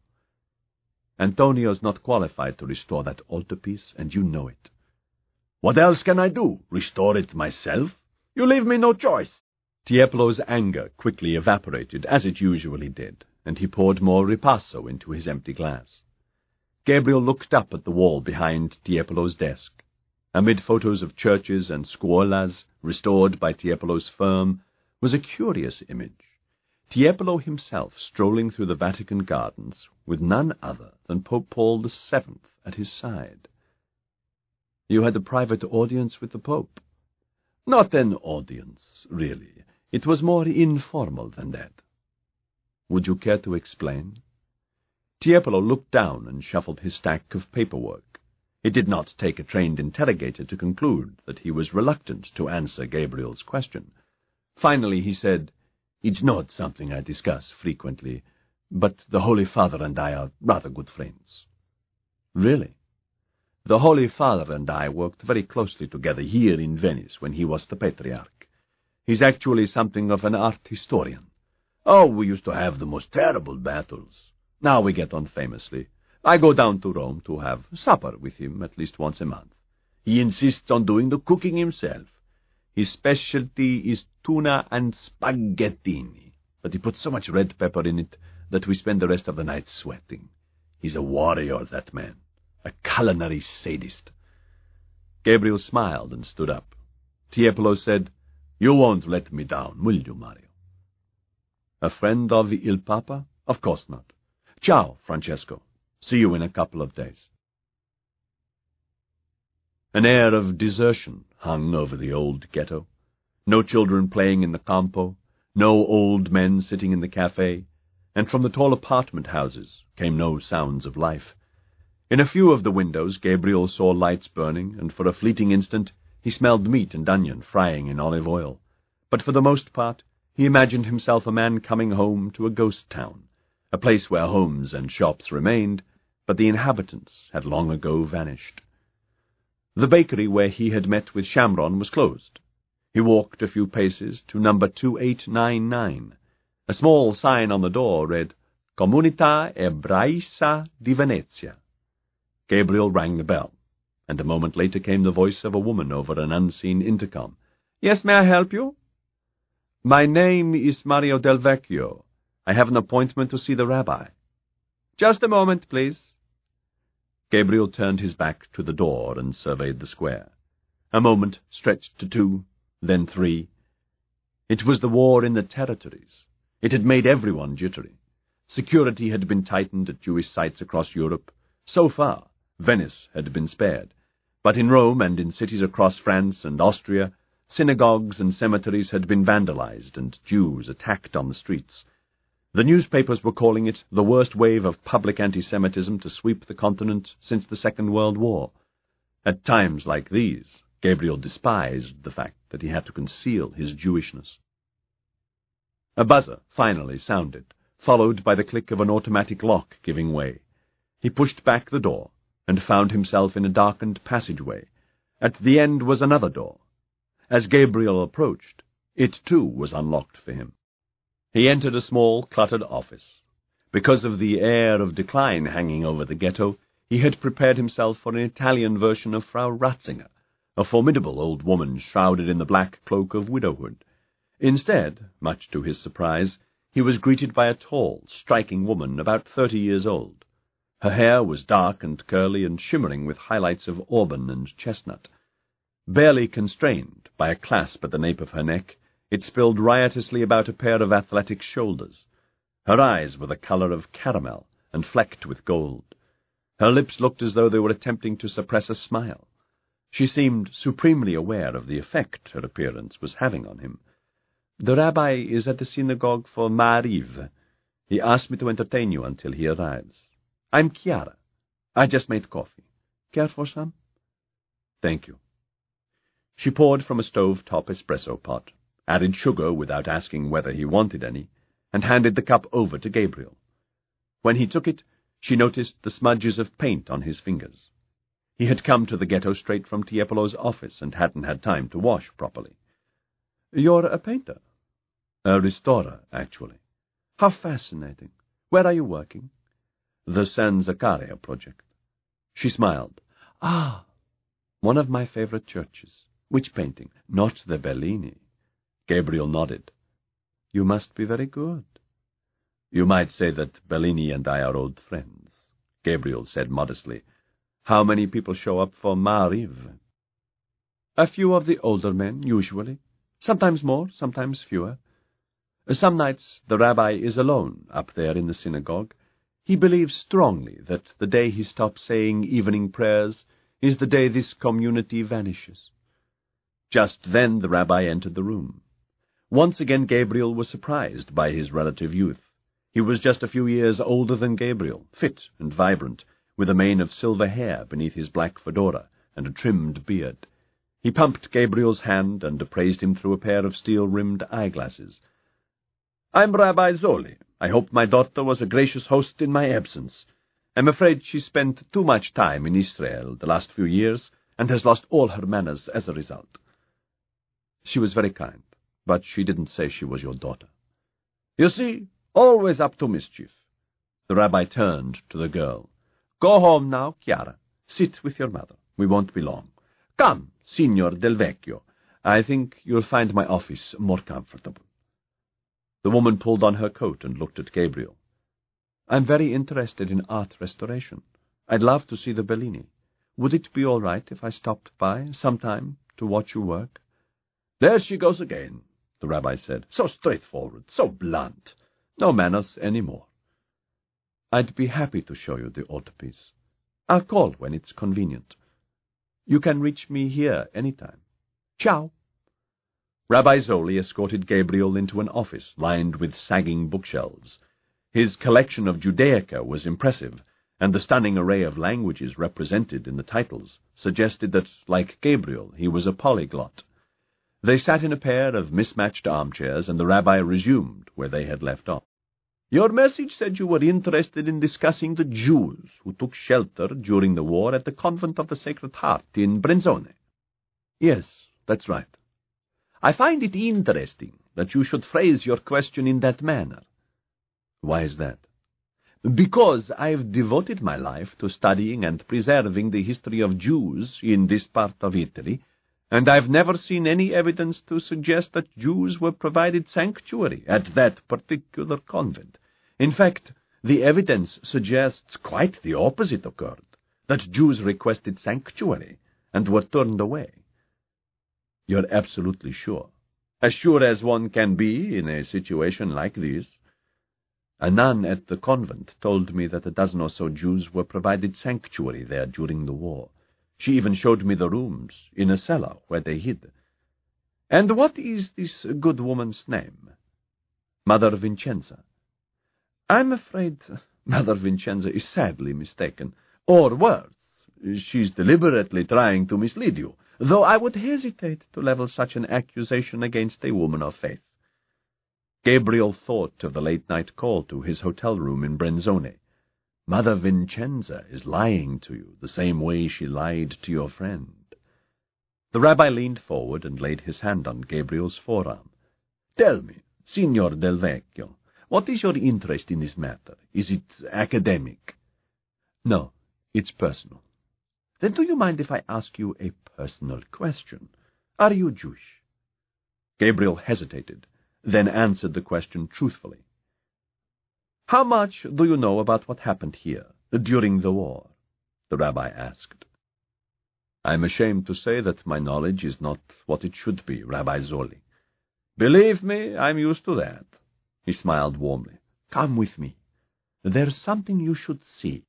"Antonio's not qualified to restore that altarpiece, and you know it." "What else can I do? Restore it myself? You leave me no choice." Tiepolo's anger quickly evaporated, as it usually did, and he poured more ripasso into his empty glass. Gabriel looked up at the wall behind Tiepolo's desk. Amid photos of churches and scuolas restored by Tiepolo's firm was a curious image. Tiepolo himself strolling through the Vatican gardens with none other than Pope Paul the Seventh at his side. "You had a private audience with the Pope?" "Not an audience, really. It was more informal than that." "Would you care to explain?" Tiepolo looked down and shuffled his stack of paperwork. It did not take a trained interrogator to conclude that he was reluctant to answer Gabriel's question. Finally he said, "It's not something I discuss frequently, but the Holy Father and I are rather good friends." "Really?" "The Holy Father and I worked very closely together here in Venice when he was the Patriarch. He's actually something of an art historian. Oh, we used to have the most terrible battles. Now we get on famously. I go down to Rome to have supper with him at least once a month. He insists on doing the cooking himself. His specialty is tuna and spaghettini, but he puts so much red pepper in it that we spend the rest of the night sweating. He's a warrior, that man, a culinary sadist." Gabriel smiled and stood up. Tiepolo said, "You won't let me down, will you, Mario?" "A friend of Il Papa? Of course not. Ciao, Francesco. See you in a couple of days." An air of desertion hung over the old ghetto. No children playing in the campo, no old men sitting in the cafe, and from the tall apartment houses came no sounds of life. In a few of the windows Gabriel saw lights burning, and for a fleeting instant he smelled meat and onion frying in olive oil. But for the most part he imagined himself a man coming home to a ghost town, a place where homes and shops remained, but the inhabitants had long ago vanished. The bakery where he had met with Shamron was closed. He walked a few paces to number two eight nine nine. A small sign on the door read, "Comunità Ebraissa di Venezia." Gabriel rang the bell, and a moment later came the voice of a woman over an unseen intercom. "Yes, may I help you?" "My name is Mario Del Vecchio. I have an appointment to see the rabbi." "Just a moment, please." Gabriel turned his back to the door and surveyed the square. A moment stretched to two, then three. It was the war in the territories. It had made everyone jittery. Security had been tightened at Jewish sites across Europe. So far, Venice had been spared. But in Rome and in cities across France and Austria, synagogues and cemeteries had been vandalized and Jews attacked on the streets. The newspapers were calling it the worst wave of public anti-Semitism to sweep the continent since the Second World War. At times like these, Gabriel despised the fact that he had to conceal his Jewishness. A buzzer finally sounded, followed by the click of an automatic lock giving way. He pushed back the door and found himself in a darkened passageway. At the end was another door. As Gabriel approached, it too was unlocked for him. He entered a small, cluttered office. Because of the air of decline hanging over the ghetto, he had prepared himself for an Italian version of Frau Ratzinger, a formidable old woman shrouded in the black cloak of widowhood. Instead, much to his surprise, he was greeted by a tall, striking woman about thirty years old. Her hair was dark and curly and shimmering with highlights of auburn and chestnut. Barely constrained by a clasp at the nape of her neck, it spilled riotously about a pair of athletic shoulders. Her eyes were the color of caramel and flecked with gold. Her lips looked as though they were attempting to suppress a smile. She seemed supremely aware of the effect her appearance was having on him. "The rabbi is at the synagogue for Ma'ariv. He asked me to entertain you until he arrives. I'm Chiara. I just made coffee. Care for some?" "Thank you." She poured from a stove-top espresso pot, added sugar without asking whether he wanted any, and handed the cup over to Gabriel. When he took it, she noticed the smudges of paint on his fingers. He had come to the ghetto straight from Tiepolo's office and hadn't had time to wash properly. "You're a painter?" "A restorer, actually." "How fascinating. Where are you working?" "The San Zaccaria project." She smiled. "Ah, one of my favorite churches. Which painting? Not the Bellini." Gabriel nodded. "You must be very good." "You might say that Bellini and I are old friends," Gabriel said modestly. "How many people show up for Ma'ariv?" "A few of the older men, usually. Sometimes more, sometimes fewer. Some nights the rabbi is alone up there in the synagogue. He believes strongly that the day he stops saying evening prayers is the day this community vanishes." Just then the rabbi entered the room. Once again Gabriel was surprised by his relative youth. He was just a few years older than Gabriel, fit and vibrant, with a mane of silver hair beneath his black fedora and a trimmed beard. He pumped Gabriel's hand and appraised him through a pair of steel-rimmed eyeglasses. "I'm Rabbi Zoli. I hope my daughter was a gracious host in my absence. I'm afraid she spent too much time in Israel the last few years and has lost all her manners as a result." "She was very kind, but she didn't say she was your daughter." "You see, always up to mischief." The rabbi turned to the girl. "Go home now, Chiara. Sit with your mother. We won't be long. Come, Signor Del Vecchio. I think you'll find my office more comfortable." The woman pulled on her coat and looked at Gabriel. "I'm very interested in art restoration. I'd love to see the Bellini. Would it be all right if I stopped by sometime to watch you work?" "There she goes again," the rabbi said. "So straightforward, so blunt. No manners any more." "I'd be happy to show you the altarpiece. I'll call when it's convenient. You can reach me here any time. Ciao." Rabbi Zoli escorted Gabriel into an office lined with sagging bookshelves. His collection of Judaica was impressive, and the stunning array of languages represented in the titles suggested that, like Gabriel, he was a polyglot. They sat in a pair of mismatched armchairs, and the rabbi resumed where they had left off. "Your message said you were interested in discussing the Jews who took shelter during the war at the Convent of the Sacred Heart in Brenzone." "Yes, that's right." "I find it interesting that you should phrase your question in that manner." "Why is that?" "Because I've devoted my life to studying and preserving the history of Jews in this part of Italy, and I've never seen any evidence to suggest that Jews were provided sanctuary at that particular convent. In fact, the evidence suggests quite the opposite occurred, that Jews requested sanctuary and were turned away." "You're absolutely sure?" "As sure as one can be in a situation like this." "A nun at the convent told me that a dozen or so Jews were provided sanctuary there during the war. She even showed me the rooms in a cellar where they hid." "And what is this good woman's name?" "Mother Vincenza." "I'm afraid Mother Vincenza is sadly mistaken. Or worse, she's deliberately trying to mislead you, though I would hesitate to level such an accusation against a woman of faith." Gabriel thought of the late-night call to his hotel room in Brenzone. Mother Vincenza is lying to you the same way she lied to your friend." The rabbi leaned forward and laid his hand on Gabriel's forearm. "Tell me, Signor Del Vecchio, what is your interest in this matter? Is it academic?" "No, it's personal." "Then do you mind if I ask you a personal question? Are you Jewish?" Gabriel hesitated, then answered the question truthfully. "How much do you know about what happened here during the war?" the rabbi asked. "I'm ashamed to say that my knowledge is not what it should be, Rabbi Zoli." "Believe me, I'm used to that." He smiled warmly. "Come with me. There's something you should see."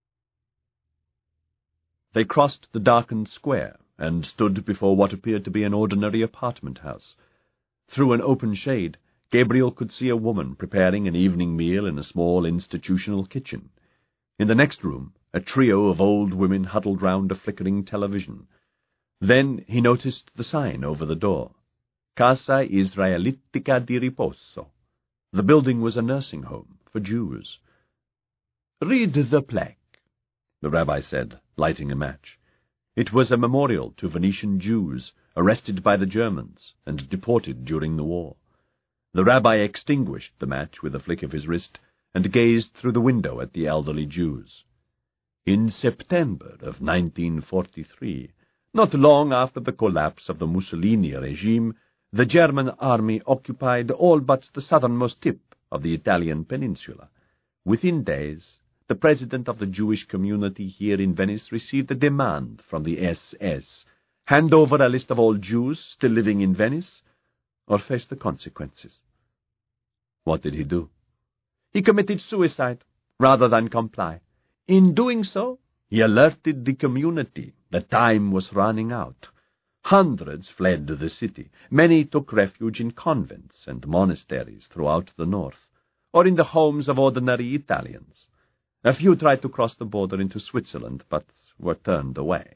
They crossed the darkened square and stood before what appeared to be an ordinary apartment house. Through an open shade, Gabriel could see a woman preparing an evening meal in a small institutional kitchen. In the next room, a trio of old women huddled round a flickering television. Then he noticed the sign over the door, Casa Israelitica di Riposo. The building was a nursing home for Jews. "Read the plaque," the rabbi said, lighting a match. It was a memorial to Venetian Jews arrested by the Germans and deported during the war. The rabbi extinguished the match with a flick of his wrist and gazed through the window at the elderly Jews. "In September of nineteen forty-three, not long after the collapse of the Mussolini regime, the German army occupied all but the southernmost tip of the Italian peninsula. Within days, the president of the Jewish community here in Venice received a demand from the S S. Hand over a list of all Jews still living in Venice, or face the consequences." What did he do? He committed suicide rather than comply. In doing so, he alerted the community that time was running out. Hundreds fled the city. Many took refuge in convents and monasteries throughout the north, or in the homes of ordinary Italians. A few tried to cross the border into Switzerland, but were turned away.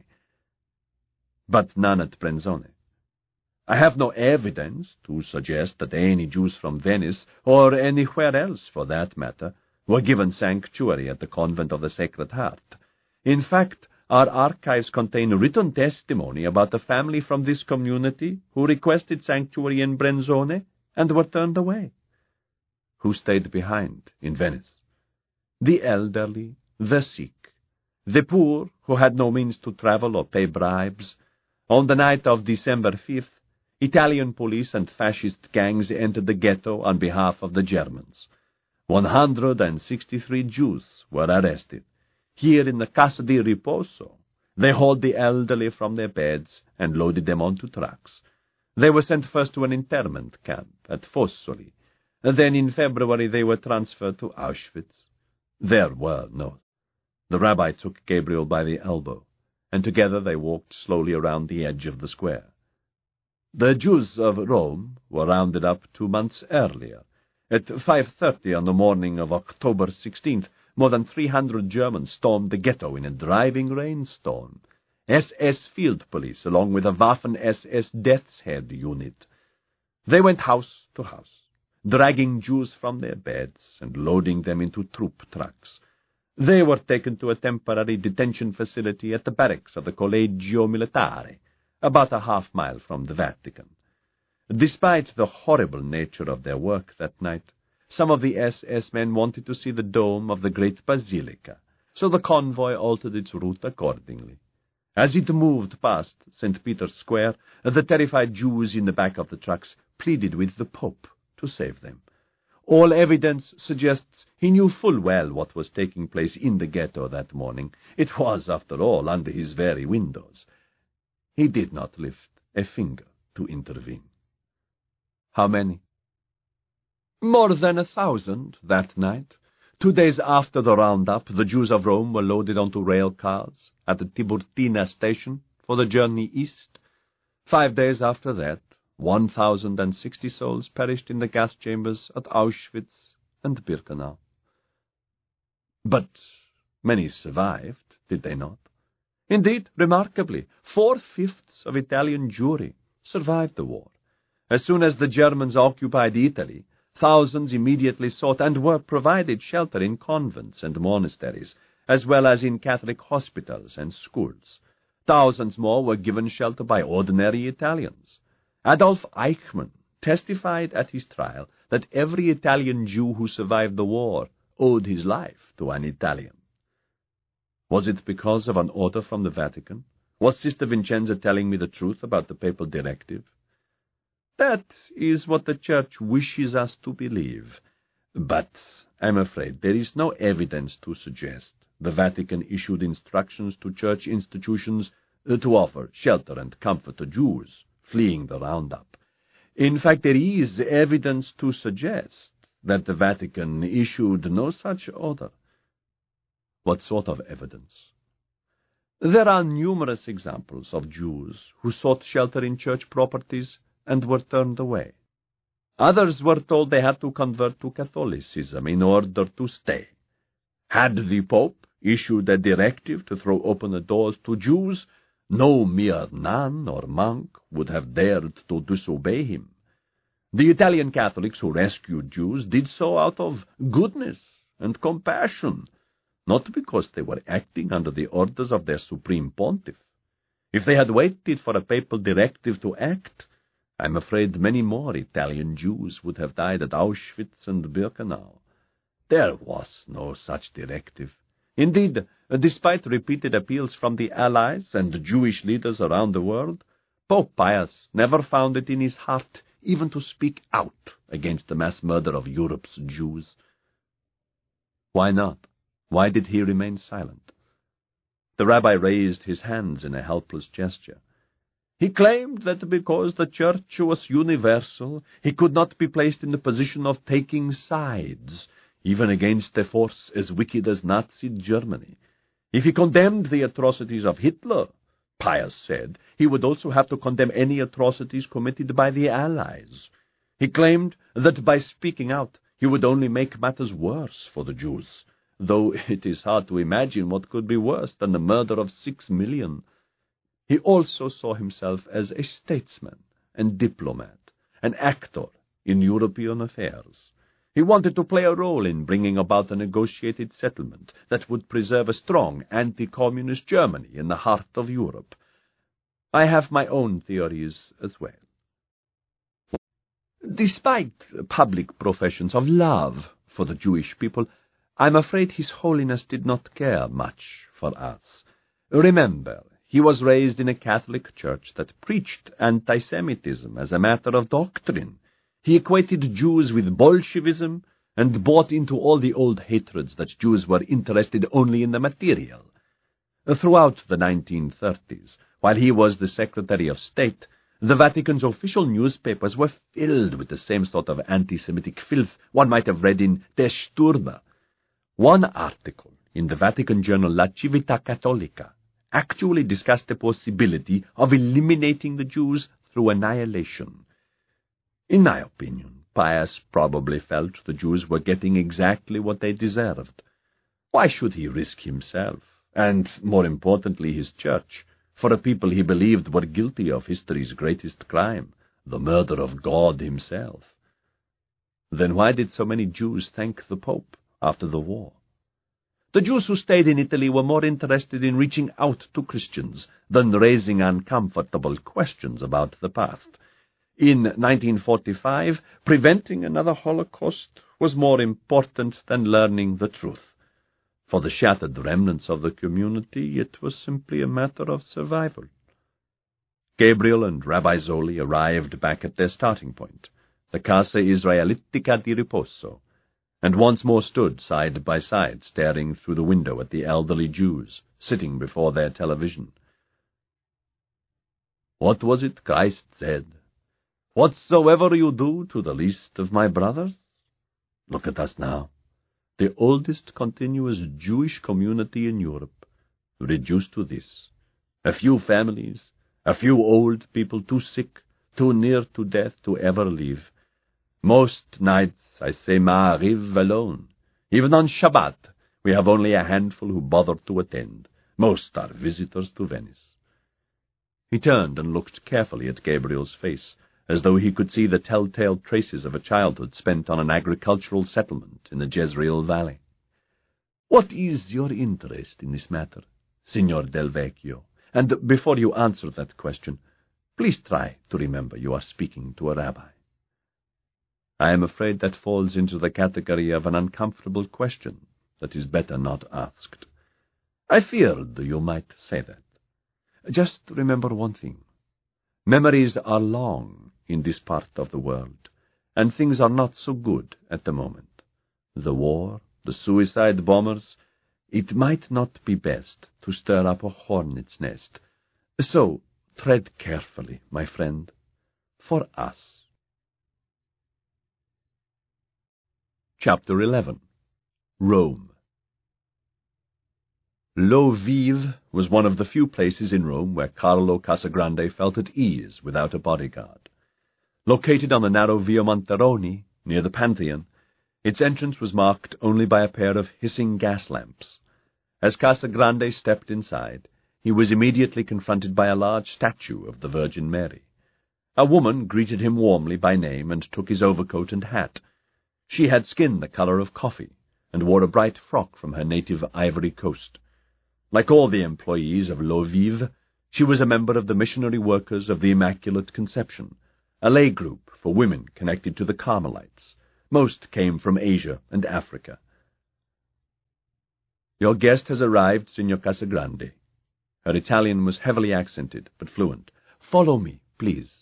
But none at Brenzone. I have no evidence to suggest that any Jews from Venice, or anywhere else for that matter, were given sanctuary at the Convent of the Sacred Heart. In fact, our archives contain written testimony about a family from this community who requested sanctuary in Brenzone and were turned away. Who stayed behind in Venice? The elderly, the sick, the poor who had no means to travel or pay bribes. On the night of December fifth, Italian police and fascist gangs entered the ghetto on behalf of the Germans. One hundred and sixty-three Jews were arrested. Here in the Casa di Riposo, they hauled the elderly from their beds and loaded them onto trucks. They were sent first to an internment camp at Fossoli. Then in February they were transferred to Auschwitz. There were no. The rabbi took Gabriel by the elbow, and together they walked slowly around the edge of the square. The Jews of Rome were rounded up two months earlier. At five thirty on the morning of October sixteenth, more than three hundred Germans stormed the ghetto in a driving rainstorm. S S field police, along with a Waffen-S S Death's Head unit. They went house to house, dragging Jews from their beds and loading them into troop trucks. They were taken to a temporary detention facility at the barracks of the Collegio Militare, about a half mile from the Vatican. Despite the horrible nature of their work that night, some of the S S men wanted to see the dome of the Great Basilica, so the convoy altered its route accordingly. As it moved past Saint Peter's Square, the terrified Jews in the back of the trucks pleaded with the Pope to save them. All evidence suggests he knew full well what was taking place in the ghetto that morning. It was, after all, under his very windows. He did not lift a finger to intervene. How many? More than a thousand that night. Two days after the roundup, the Jews of Rome were loaded onto rail cars at the Tiburtina station for the journey east. Five days after that, one thousand and sixty souls perished in the gas chambers at Auschwitz and Birkenau. But many survived, did they not? Indeed, remarkably, four-fifths of Italian Jewry survived the war. As soon as the Germans occupied Italy, Thousands immediately sought and were provided shelter in convents and monasteries, as well as in Catholic hospitals and schools. Thousands more were given shelter by ordinary Italians. Adolf Eichmann testified at his trial that every Italian Jew who survived the war owed his life to an Italian. Was it because of an order from the Vatican? Was Sister Vincenza telling me the truth about the papal directive? That is what the Church wishes us to believe. But I'm afraid there is no evidence to suggest the Vatican issued instructions to church institutions to offer shelter and comfort to Jews fleeing the roundup. In fact, there is evidence to suggest that the Vatican issued no such order. What sort of evidence? There are numerous examples of Jews who sought shelter in church properties and were turned away. Others were told they had to convert to Catholicism in order to stay. Had the Pope issued a directive to throw open the doors to Jews, no mere nun or monk would have dared to disobey him. The Italian Catholics who rescued Jews did so out of goodness and compassion, not because they were acting under the orders of their supreme pontiff. If they had waited for a papal directive to act, I'm afraid many more Italian Jews would have died at Auschwitz and Birkenau. There was no such directive. Indeed, despite repeated appeals from the Allies and Jewish leaders around the world, Pope Pius never found it in his heart even to speak out against the mass murder of Europe's Jews. Why not? Why did he remain silent? The rabbi raised his hands in a helpless gesture. He claimed that because the Church was universal, he could not be placed in the position of taking sides, even against a force as wicked as Nazi Germany. If he condemned the atrocities of Hitler, Pius said, he would also have to condemn any atrocities committed by the Allies. He claimed that by speaking out, he would only make matters worse for the Jews, though it is hard to imagine what could be worse than the murder of six million. He also saw himself as a statesman and diplomat, an actor in European affairs. He wanted to play a role in bringing about a negotiated settlement that would preserve a strong anti-communist Germany in the heart of Europe. I have my own theories as well. Despite public professions of love for the Jewish people, I'm afraid His Holiness did not care much for us. Remember, he was raised in a Catholic church that preached anti-Semitism as a matter of doctrine. He equated Jews with Bolshevism and bought into all the old hatreds that Jews were interested only in the material. Throughout the nineteen thirties, while he was the Secretary of State, the Vatican's official newspapers were filled with the same sort of anti-Semitic filth one might have read in Der Stürmer. One article in the Vatican journal La Civita Cattolica actually discussed the possibility of eliminating the Jews through annihilation. In my opinion, Pius probably felt the Jews were getting exactly what they deserved. Why should he risk himself, and, more importantly, his church, for a people he believed were guilty of history's greatest crime, the murder of God himself? Then why did so many Jews thank the Pope after the war? The Jews who stayed in Italy were more interested in reaching out to Christians than raising uncomfortable questions about the past. In nineteen forty-five, preventing another Holocaust was more important than learning the truth. For the shattered remnants of the community, it was simply a matter of survival. Gabriel and Rabbi Zoli arrived back at their starting point, the Casa Israelitica di Riposo, and once more stood side by side staring through the window at the elderly Jews sitting before their television. What was it Christ said? Whatsoever you do to the least of my brothers? Look at us now, the oldest continuous Jewish community in Europe, reduced to this. A few families, a few old people too sick, too near to death to ever leave. Most nights I say Ma'ariv alone. Even on Shabbat, we have only a handful who bother to attend. Most are visitors to Venice. He turned and looked carefully at Gabriel's face, as though he could see the telltale traces of a childhood spent on an agricultural settlement in the Jezreel Valley. "What is your interest in this matter, Signor Del Vecchio? And before you answer that question, please try to remember you are speaking to a rabbi." "I am afraid that falls into the category of an uncomfortable question that is better not asked." "I feared you might say that. Just remember one thing. Memories are long in this part of the world, and things are not so good at the moment. The war, the suicide bombers, it might not be best to stir up a hornet's nest. So tread carefully, my friend, for us." Chapter eleven. Rome. L'Eau Vive was one of the few places in Rome where Carlo Casagrande felt at ease without a bodyguard. Located on the narrow Via Monteroni, near the Pantheon, its entrance was marked only by a pair of hissing gas lamps. As Casagrande stepped inside, he was immediately confronted by a large statue of the Virgin Mary. A woman greeted him warmly by name and took his overcoat and hat. She had skin the color of coffee, and wore a bright frock from her native Ivory Coast. Like all the employees of L'Eau Vive, she was a member of the Missionary Workers of the Immaculate Conception, a lay group for women connected to the Carmelites. Most came from Asia and Africa. "Your guest has arrived, Signor Casagrande." Her Italian was heavily accented, but fluent. "Follow me, please."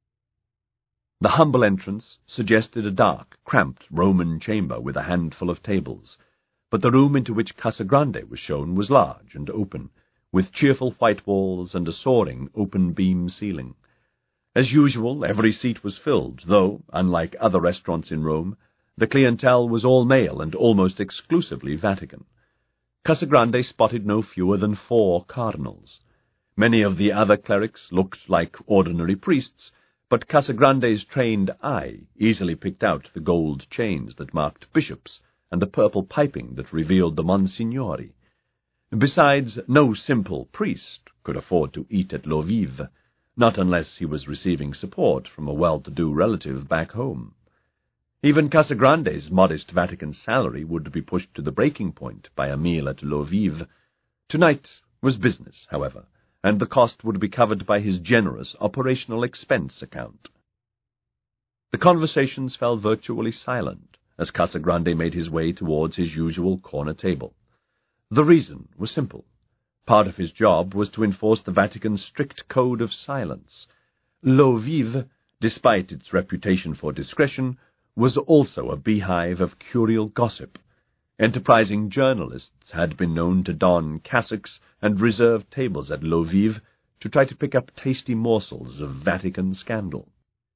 The humble entrance suggested a dark, cramped Roman chamber with a handful of tables, but the room into which Casagrande was shown was large and open, with cheerful white walls and a soaring open-beam ceiling. As usual, every seat was filled, though, unlike other restaurants in Rome, the clientele was all male and almost exclusively Vatican. Casagrande spotted no fewer than four cardinals. Many of the other clerics looked like ordinary priests, but Casagrande's trained eye easily picked out the gold chains that marked bishops and the purple piping that revealed the Monsignori. Besides, no simple priest could afford to eat at L'Eau Vive, not unless he was receiving support from a well-to-do relative back home. Even Casagrande's modest Vatican salary would be pushed to the breaking point by a meal at L'Eau Vive. Tonight was business, however, and the cost would be covered by his generous operational expense account. The conversations fell virtually silent as Casagrande made his way towards his usual corner table. The reason was simple. Part of his job was to enforce the Vatican's strict code of silence. L'Eau Vive, despite its reputation for discretion, was also a beehive of curial gossip. Enterprising journalists had been known to don cassocks and reserve tables at L'Eau Vive to try to pick up tasty morsels of Vatican scandal.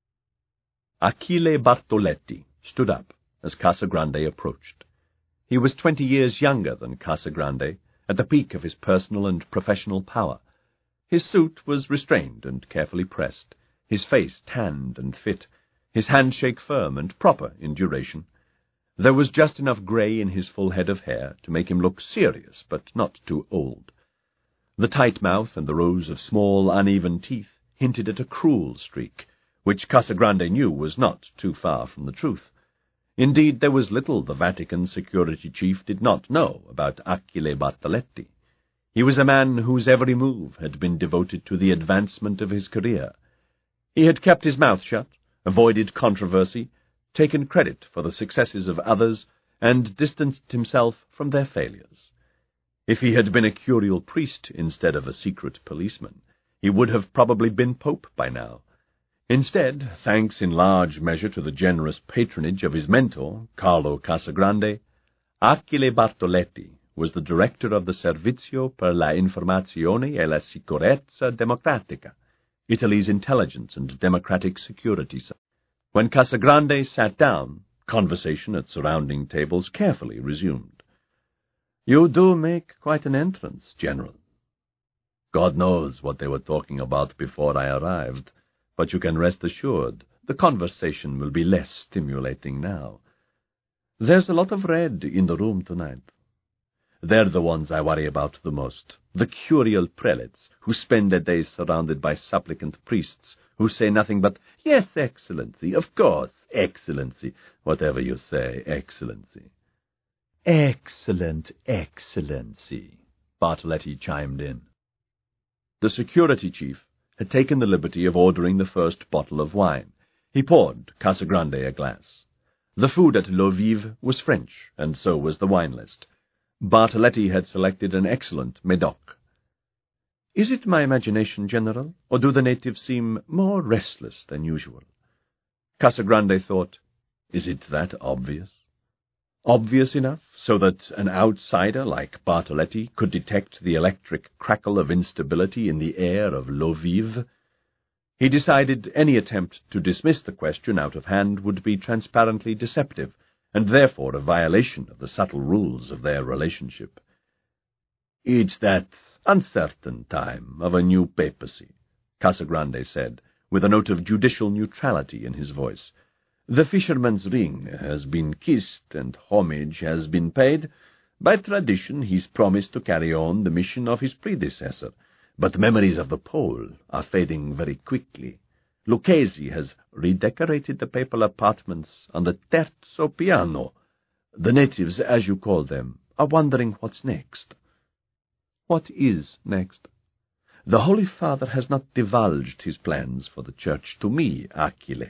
Achille Bartoletti stood up as Casagrande approached. He was twenty years younger than Casagrande, at the peak of his personal and professional power. His suit was restrained and carefully pressed, his face tanned and fit, his handshake firm and proper in duration. There was just enough grey in his full head of hair to make him look serious, but not too old. The tight mouth and the rows of small, uneven teeth hinted at a cruel streak, which Casagrande knew was not too far from the truth. Indeed, there was little the Vatican security chief did not know about Achille Bartoletti. He was a man whose every move had been devoted to the advancement of his career. He had kept his mouth shut, avoided controversy, taken credit for the successes of others, and distanced himself from their failures. If he had been a curial priest instead of a secret policeman, he would have probably been pope by now. Instead, thanks in large measure to the generous patronage of his mentor, Carlo Casagrande, Achille Bartoletti was the director of the Servizio per la Informazione e la Sicurezza Democratica, Italy's intelligence and democratic security. When Casagrande sat down, conversation at surrounding tables carefully resumed. "You do make quite an entrance, General." "God knows what they were talking about before I arrived, but you can rest assured the conversation will be less stimulating now. There's a lot of red in the room tonight. They're the ones I worry about the most. The curial prelates, who spend their days surrounded by supplicant priests, who say nothing but, "Yes, Excellency, of course, Excellency, whatever you say, Excellency." "Excellent, Excellency," Bartoletti chimed in. The security chief had taken the liberty of ordering the first bottle of wine. He poured Casagrande a glass. The food at L'Eau Vive was French, and so was the wine list. Bartoletti had selected an excellent Medoc. "Is it my imagination, General, or do the natives seem more restless than usual?" Casagrande thought, is it that obvious? Obvious enough so that an outsider like Bartoletti could detect the electric crackle of instability in the air of L'Eau Vive? He decided any attempt to dismiss the question out of hand would be transparently deceptive, and therefore a violation of the subtle rules of their relationship. "It's that uncertain time of a new papacy," Casagrande said, with a note of judicial neutrality in his voice. "The fisherman's ring has been kissed and homage has been paid. By tradition he's promised to carry on the mission of his predecessor, but memories of the pole are fading very quickly. Lucchesi has redecorated the papal apartments on the terzo piano. The natives, as you call them, are wondering what's next." "What is next?" "The Holy Father has not divulged his plans for the church to me, Achille."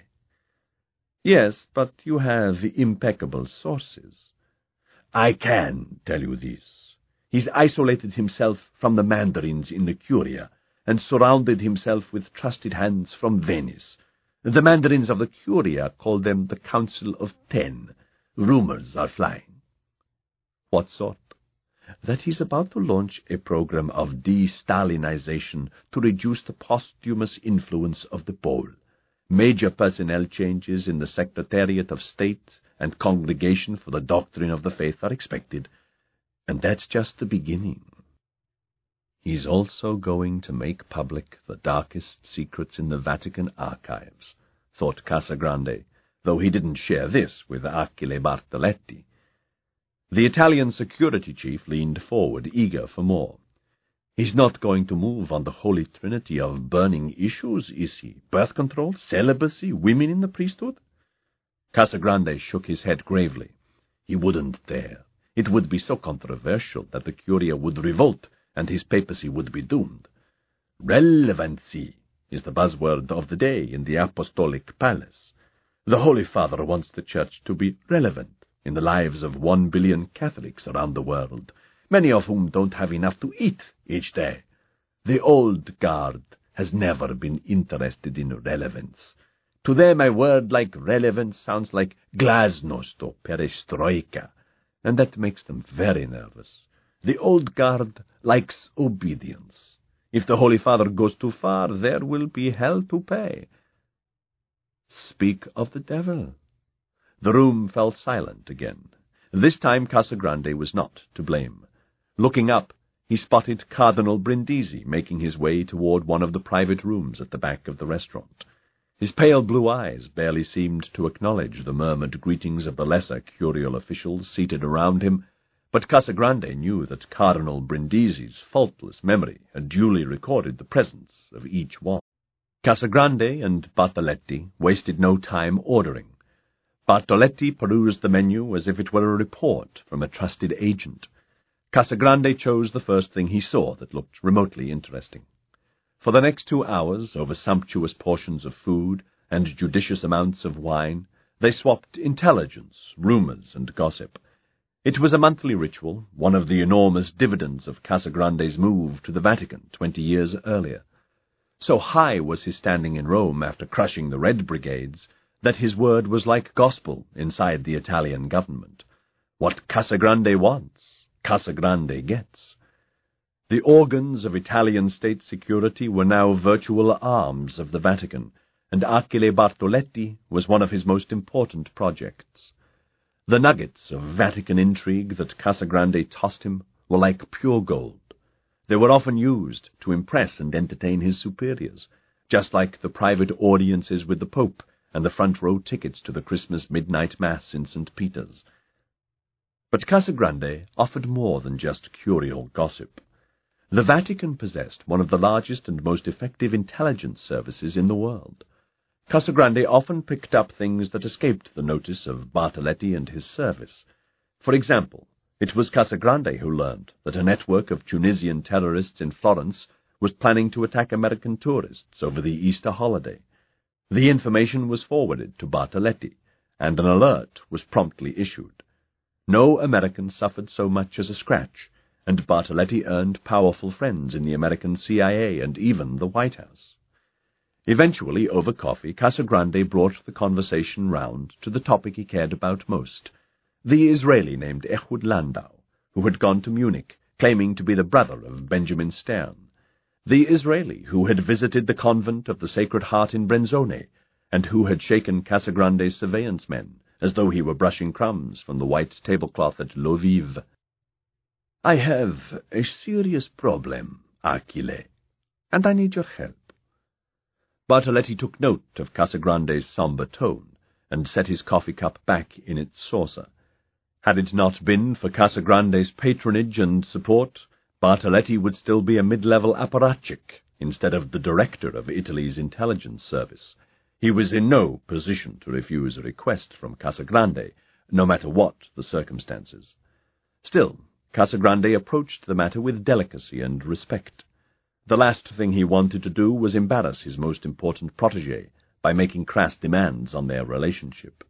"Yes, but you have impeccable sources." "I can tell you this. He's isolated himself from the mandarins in the Curia, and surrounded himself with trusted hands from Venice. The mandarins of the Curia call them the Council of Ten. Rumors are flying." "What sort?" "That he's about to launch a program of de-Stalinization to reduce the posthumous influence of the Pole. Major personnel changes in the Secretariat of State and Congregation for the Doctrine of the Faith are expected, and that's just the beginning." "He's also going to make public the darkest secrets in the Vatican archives," thought Casagrande, though he didn't share this with Achille Bartoletti. The Italian security chief leaned forward, eager for more. "He's not going to move on the Holy Trinity of burning issues, is he? Birth control, celibacy, women in the priesthood?" Casagrande shook his head gravely. "He wouldn't dare. It would be so controversial that the Curia would revolt, and his papacy would be doomed. Relevancy is the buzzword of the day in the Apostolic Palace. The Holy Father wants the Church to be relevant in the lives of one billion Catholics around the world, many of whom don't have enough to eat each day. The old guard has never been interested in relevance. To them a word like relevance sounds like glasnost or perestroika, and that makes them very nervous. The old guard likes obedience. If the Holy Father goes too far, there will be hell to pay." "Speak of the devil." The room fell silent again. This time Casagrande was not to blame. Looking up, he spotted Cardinal Brindisi making his way toward one of the private rooms at the back of the restaurant. His pale blue eyes barely seemed to acknowledge the murmured greetings of the lesser curial officials seated around him, but Casagrande knew that Cardinal Brindisi's faultless memory had duly recorded the presence of each one. Casagrande and Bartoletti wasted no time ordering. Bartoletti perused the menu as if it were a report from a trusted agent. Casagrande chose the first thing he saw that looked remotely interesting. For the next two hours, over sumptuous portions of food and judicious amounts of wine, they swapped intelligence, rumors, and gossip. It was a monthly ritual, one of the enormous dividends of Casagrande's move to the Vatican twenty years earlier. So high was his standing in Rome after crushing the Red Brigades that his word was like gospel inside the Italian government. What Casagrande wants, Casagrande gets. The organs of Italian state security were now virtual arms of the Vatican, and Achille Bartoletti was one of his most important projects. The nuggets of Vatican intrigue that Casagrande tossed him were like pure gold. They were often used to impress and entertain his superiors, just like the private audiences with the Pope and the front-row tickets to the Christmas midnight Mass in Saint Peter's. But Casagrande offered more than just curial gossip. The Vatican possessed one of the largest and most effective intelligence services in the world. Casagrande often picked up things that escaped the notice of Bartoletti and his service. For example, it was Casagrande who learned that a network of Tunisian terrorists in Florence was planning to attack American tourists over the Easter holiday. The information was forwarded to Bartoletti, and an alert was promptly issued. No American suffered so much as a scratch, and Bartoletti earned powerful friends in the American C I A and even the White House. Eventually, over coffee, Casagrande brought the conversation round to the topic he cared about most, the Israeli named Ehud Landau, who had gone to Munich, claiming to be the brother of Benjamin Stern, the Israeli who had visited the convent of the Sacred Heart in Brenzone, and who had shaken Casagrande's surveillance men, as though he were brushing crumbs from the white tablecloth at L'Eau-Vive. "I have a serious problem, Achille, and I need your help." Bartoletti took note of Casagrande's sombre tone, and set his coffee cup back in its saucer. Had it not been for Casagrande's patronage and support, Bartoletti would still be a mid-level apparatchik instead of the director of Italy's intelligence service. He was in no position to refuse a request from Casagrande, no matter what the circumstances. Still, Casagrande approached the matter with delicacy and respect. The last thing he wanted to do was embarrass his most important protégé by making crass demands on their relationship.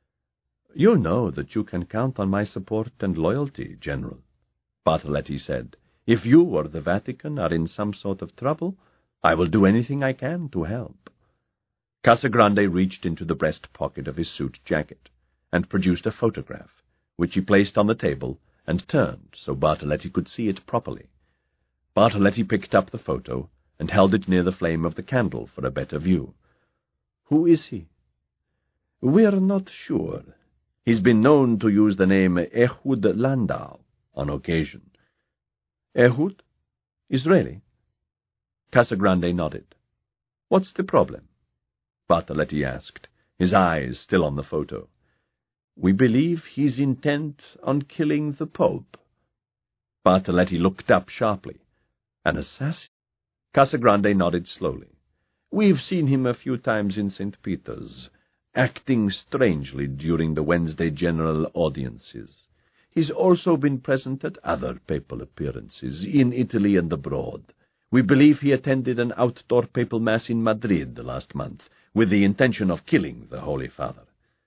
"You know that you can count on my support and loyalty, General," Bartoletti said. "If you or the Vatican are in some sort of trouble, I will do anything I can to help." Casagrande reached into the breast pocket of his suit jacket and produced a photograph, which he placed on the table and turned so Bartoletti could see it properly. Bartoletti picked up the photo and held it near the flame of the candle for a better view. "Who is he?" "We're not sure. He's been known to use the name Ehud Landau on occasion." "Ehud? Israeli?" Casagrande nodded. "What's the problem?" Bartoletti asked, his eyes still on the photo. "We believe he's intent on killing the Pope." Bartoletti looked up sharply. "An assassin?" Casagrande nodded slowly. "We've seen him a few times in Saint Peter's, acting strangely during the Wednesday general audiences. He's also been present at other papal appearances, in Italy and abroad. We believe he attended an outdoor papal mass in Madrid last month, with the intention of killing the Holy Father."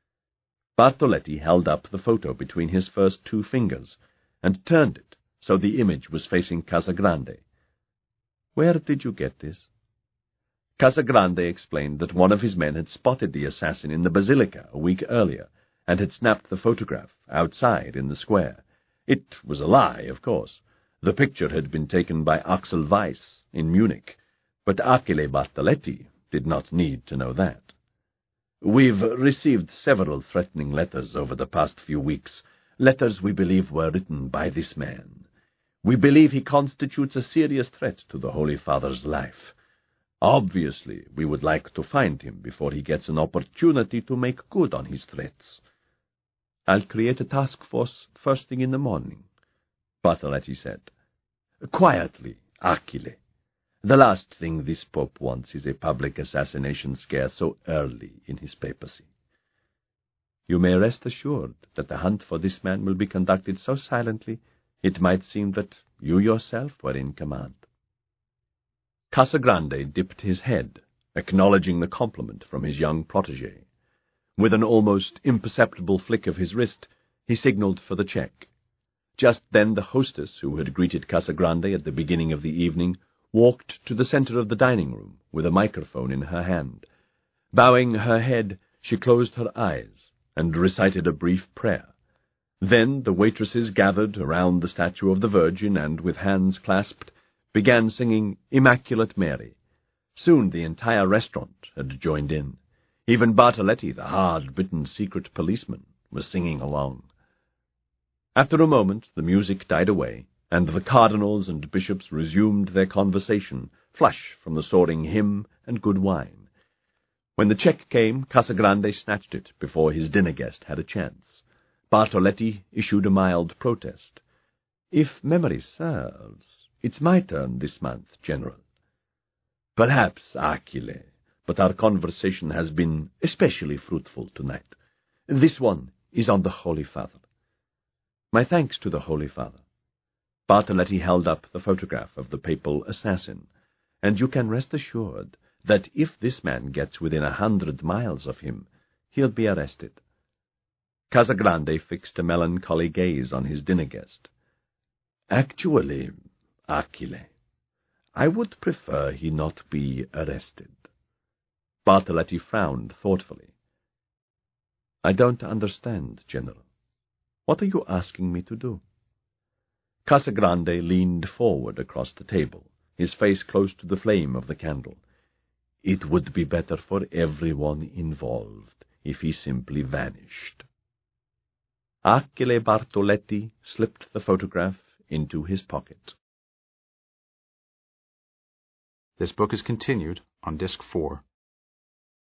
Bartoletti held up the photo between his first two fingers, and turned it so the image was facing Casagrande. "Where did you get this?" Casagrande explained that one of his men had spotted the assassin in the Basilica a week earlier, and had snapped the photograph outside in the square. It was a lie, of course. The picture had been taken by Axel Weiss in Munich, but Achille Bartoletti did not need to know that. "We've received several threatening letters over the past few weeks, letters we believe were written by this man. We believe he constitutes a serious threat to the Holy Father's life. Obviously, we would like to find him before he gets an opportunity to make good on his threats." "I'll create a task force first thing in the morning," Bartoletti said. "Quietly, Achille. The last thing this Pope wants is a public assassination scare so early in his papacy." "You may rest assured that the hunt for this man will be conducted so silently it might seem that you yourself were in command." Casagrande dipped his head, acknowledging the compliment from his young protégé. With an almost imperceptible flick of his wrist, he signalled for the check. Just then the hostess, who had greeted Casagrande at the beginning of the evening, walked to the centre of the dining-room with a microphone in her hand. Bowing her head, she closed her eyes and recited a brief prayer. Then the waitresses gathered around the statue of the Virgin and, with hands clasped, began singing Immaculate Mary. Soon the entire restaurant had joined in. Even Bartoletti, the hard-bitten secret policeman, was singing along. After a moment the music died away, and the cardinals and bishops resumed their conversation, flush from the soaring hymn and good wine. When the check came, Casagrande snatched it before his dinner guest had a chance. Bartoletti issued a mild protest. "If memory serves, it's my turn this month, General." "Perhaps, Achille, but our conversation has been especially fruitful tonight. This one is on the Holy Father." "My thanks to the Holy Father." Bartoletti held up the photograph of the papal assassin, "and you can rest assured that if this man gets within a hundred miles of him, he'll be arrested." Casagrande fixed a melancholy gaze on his dinner guest. "Actually, Achille, I would prefer he not be arrested." Bartoletti frowned thoughtfully. "I don't understand, General. What are you asking me to do?" Casagrande leaned forward across the table, his face close to the flame of the candle. "It would be better for everyone involved if he simply vanished." Achille Bartoletti slipped the photograph into his pocket. This book is continued on Disc four.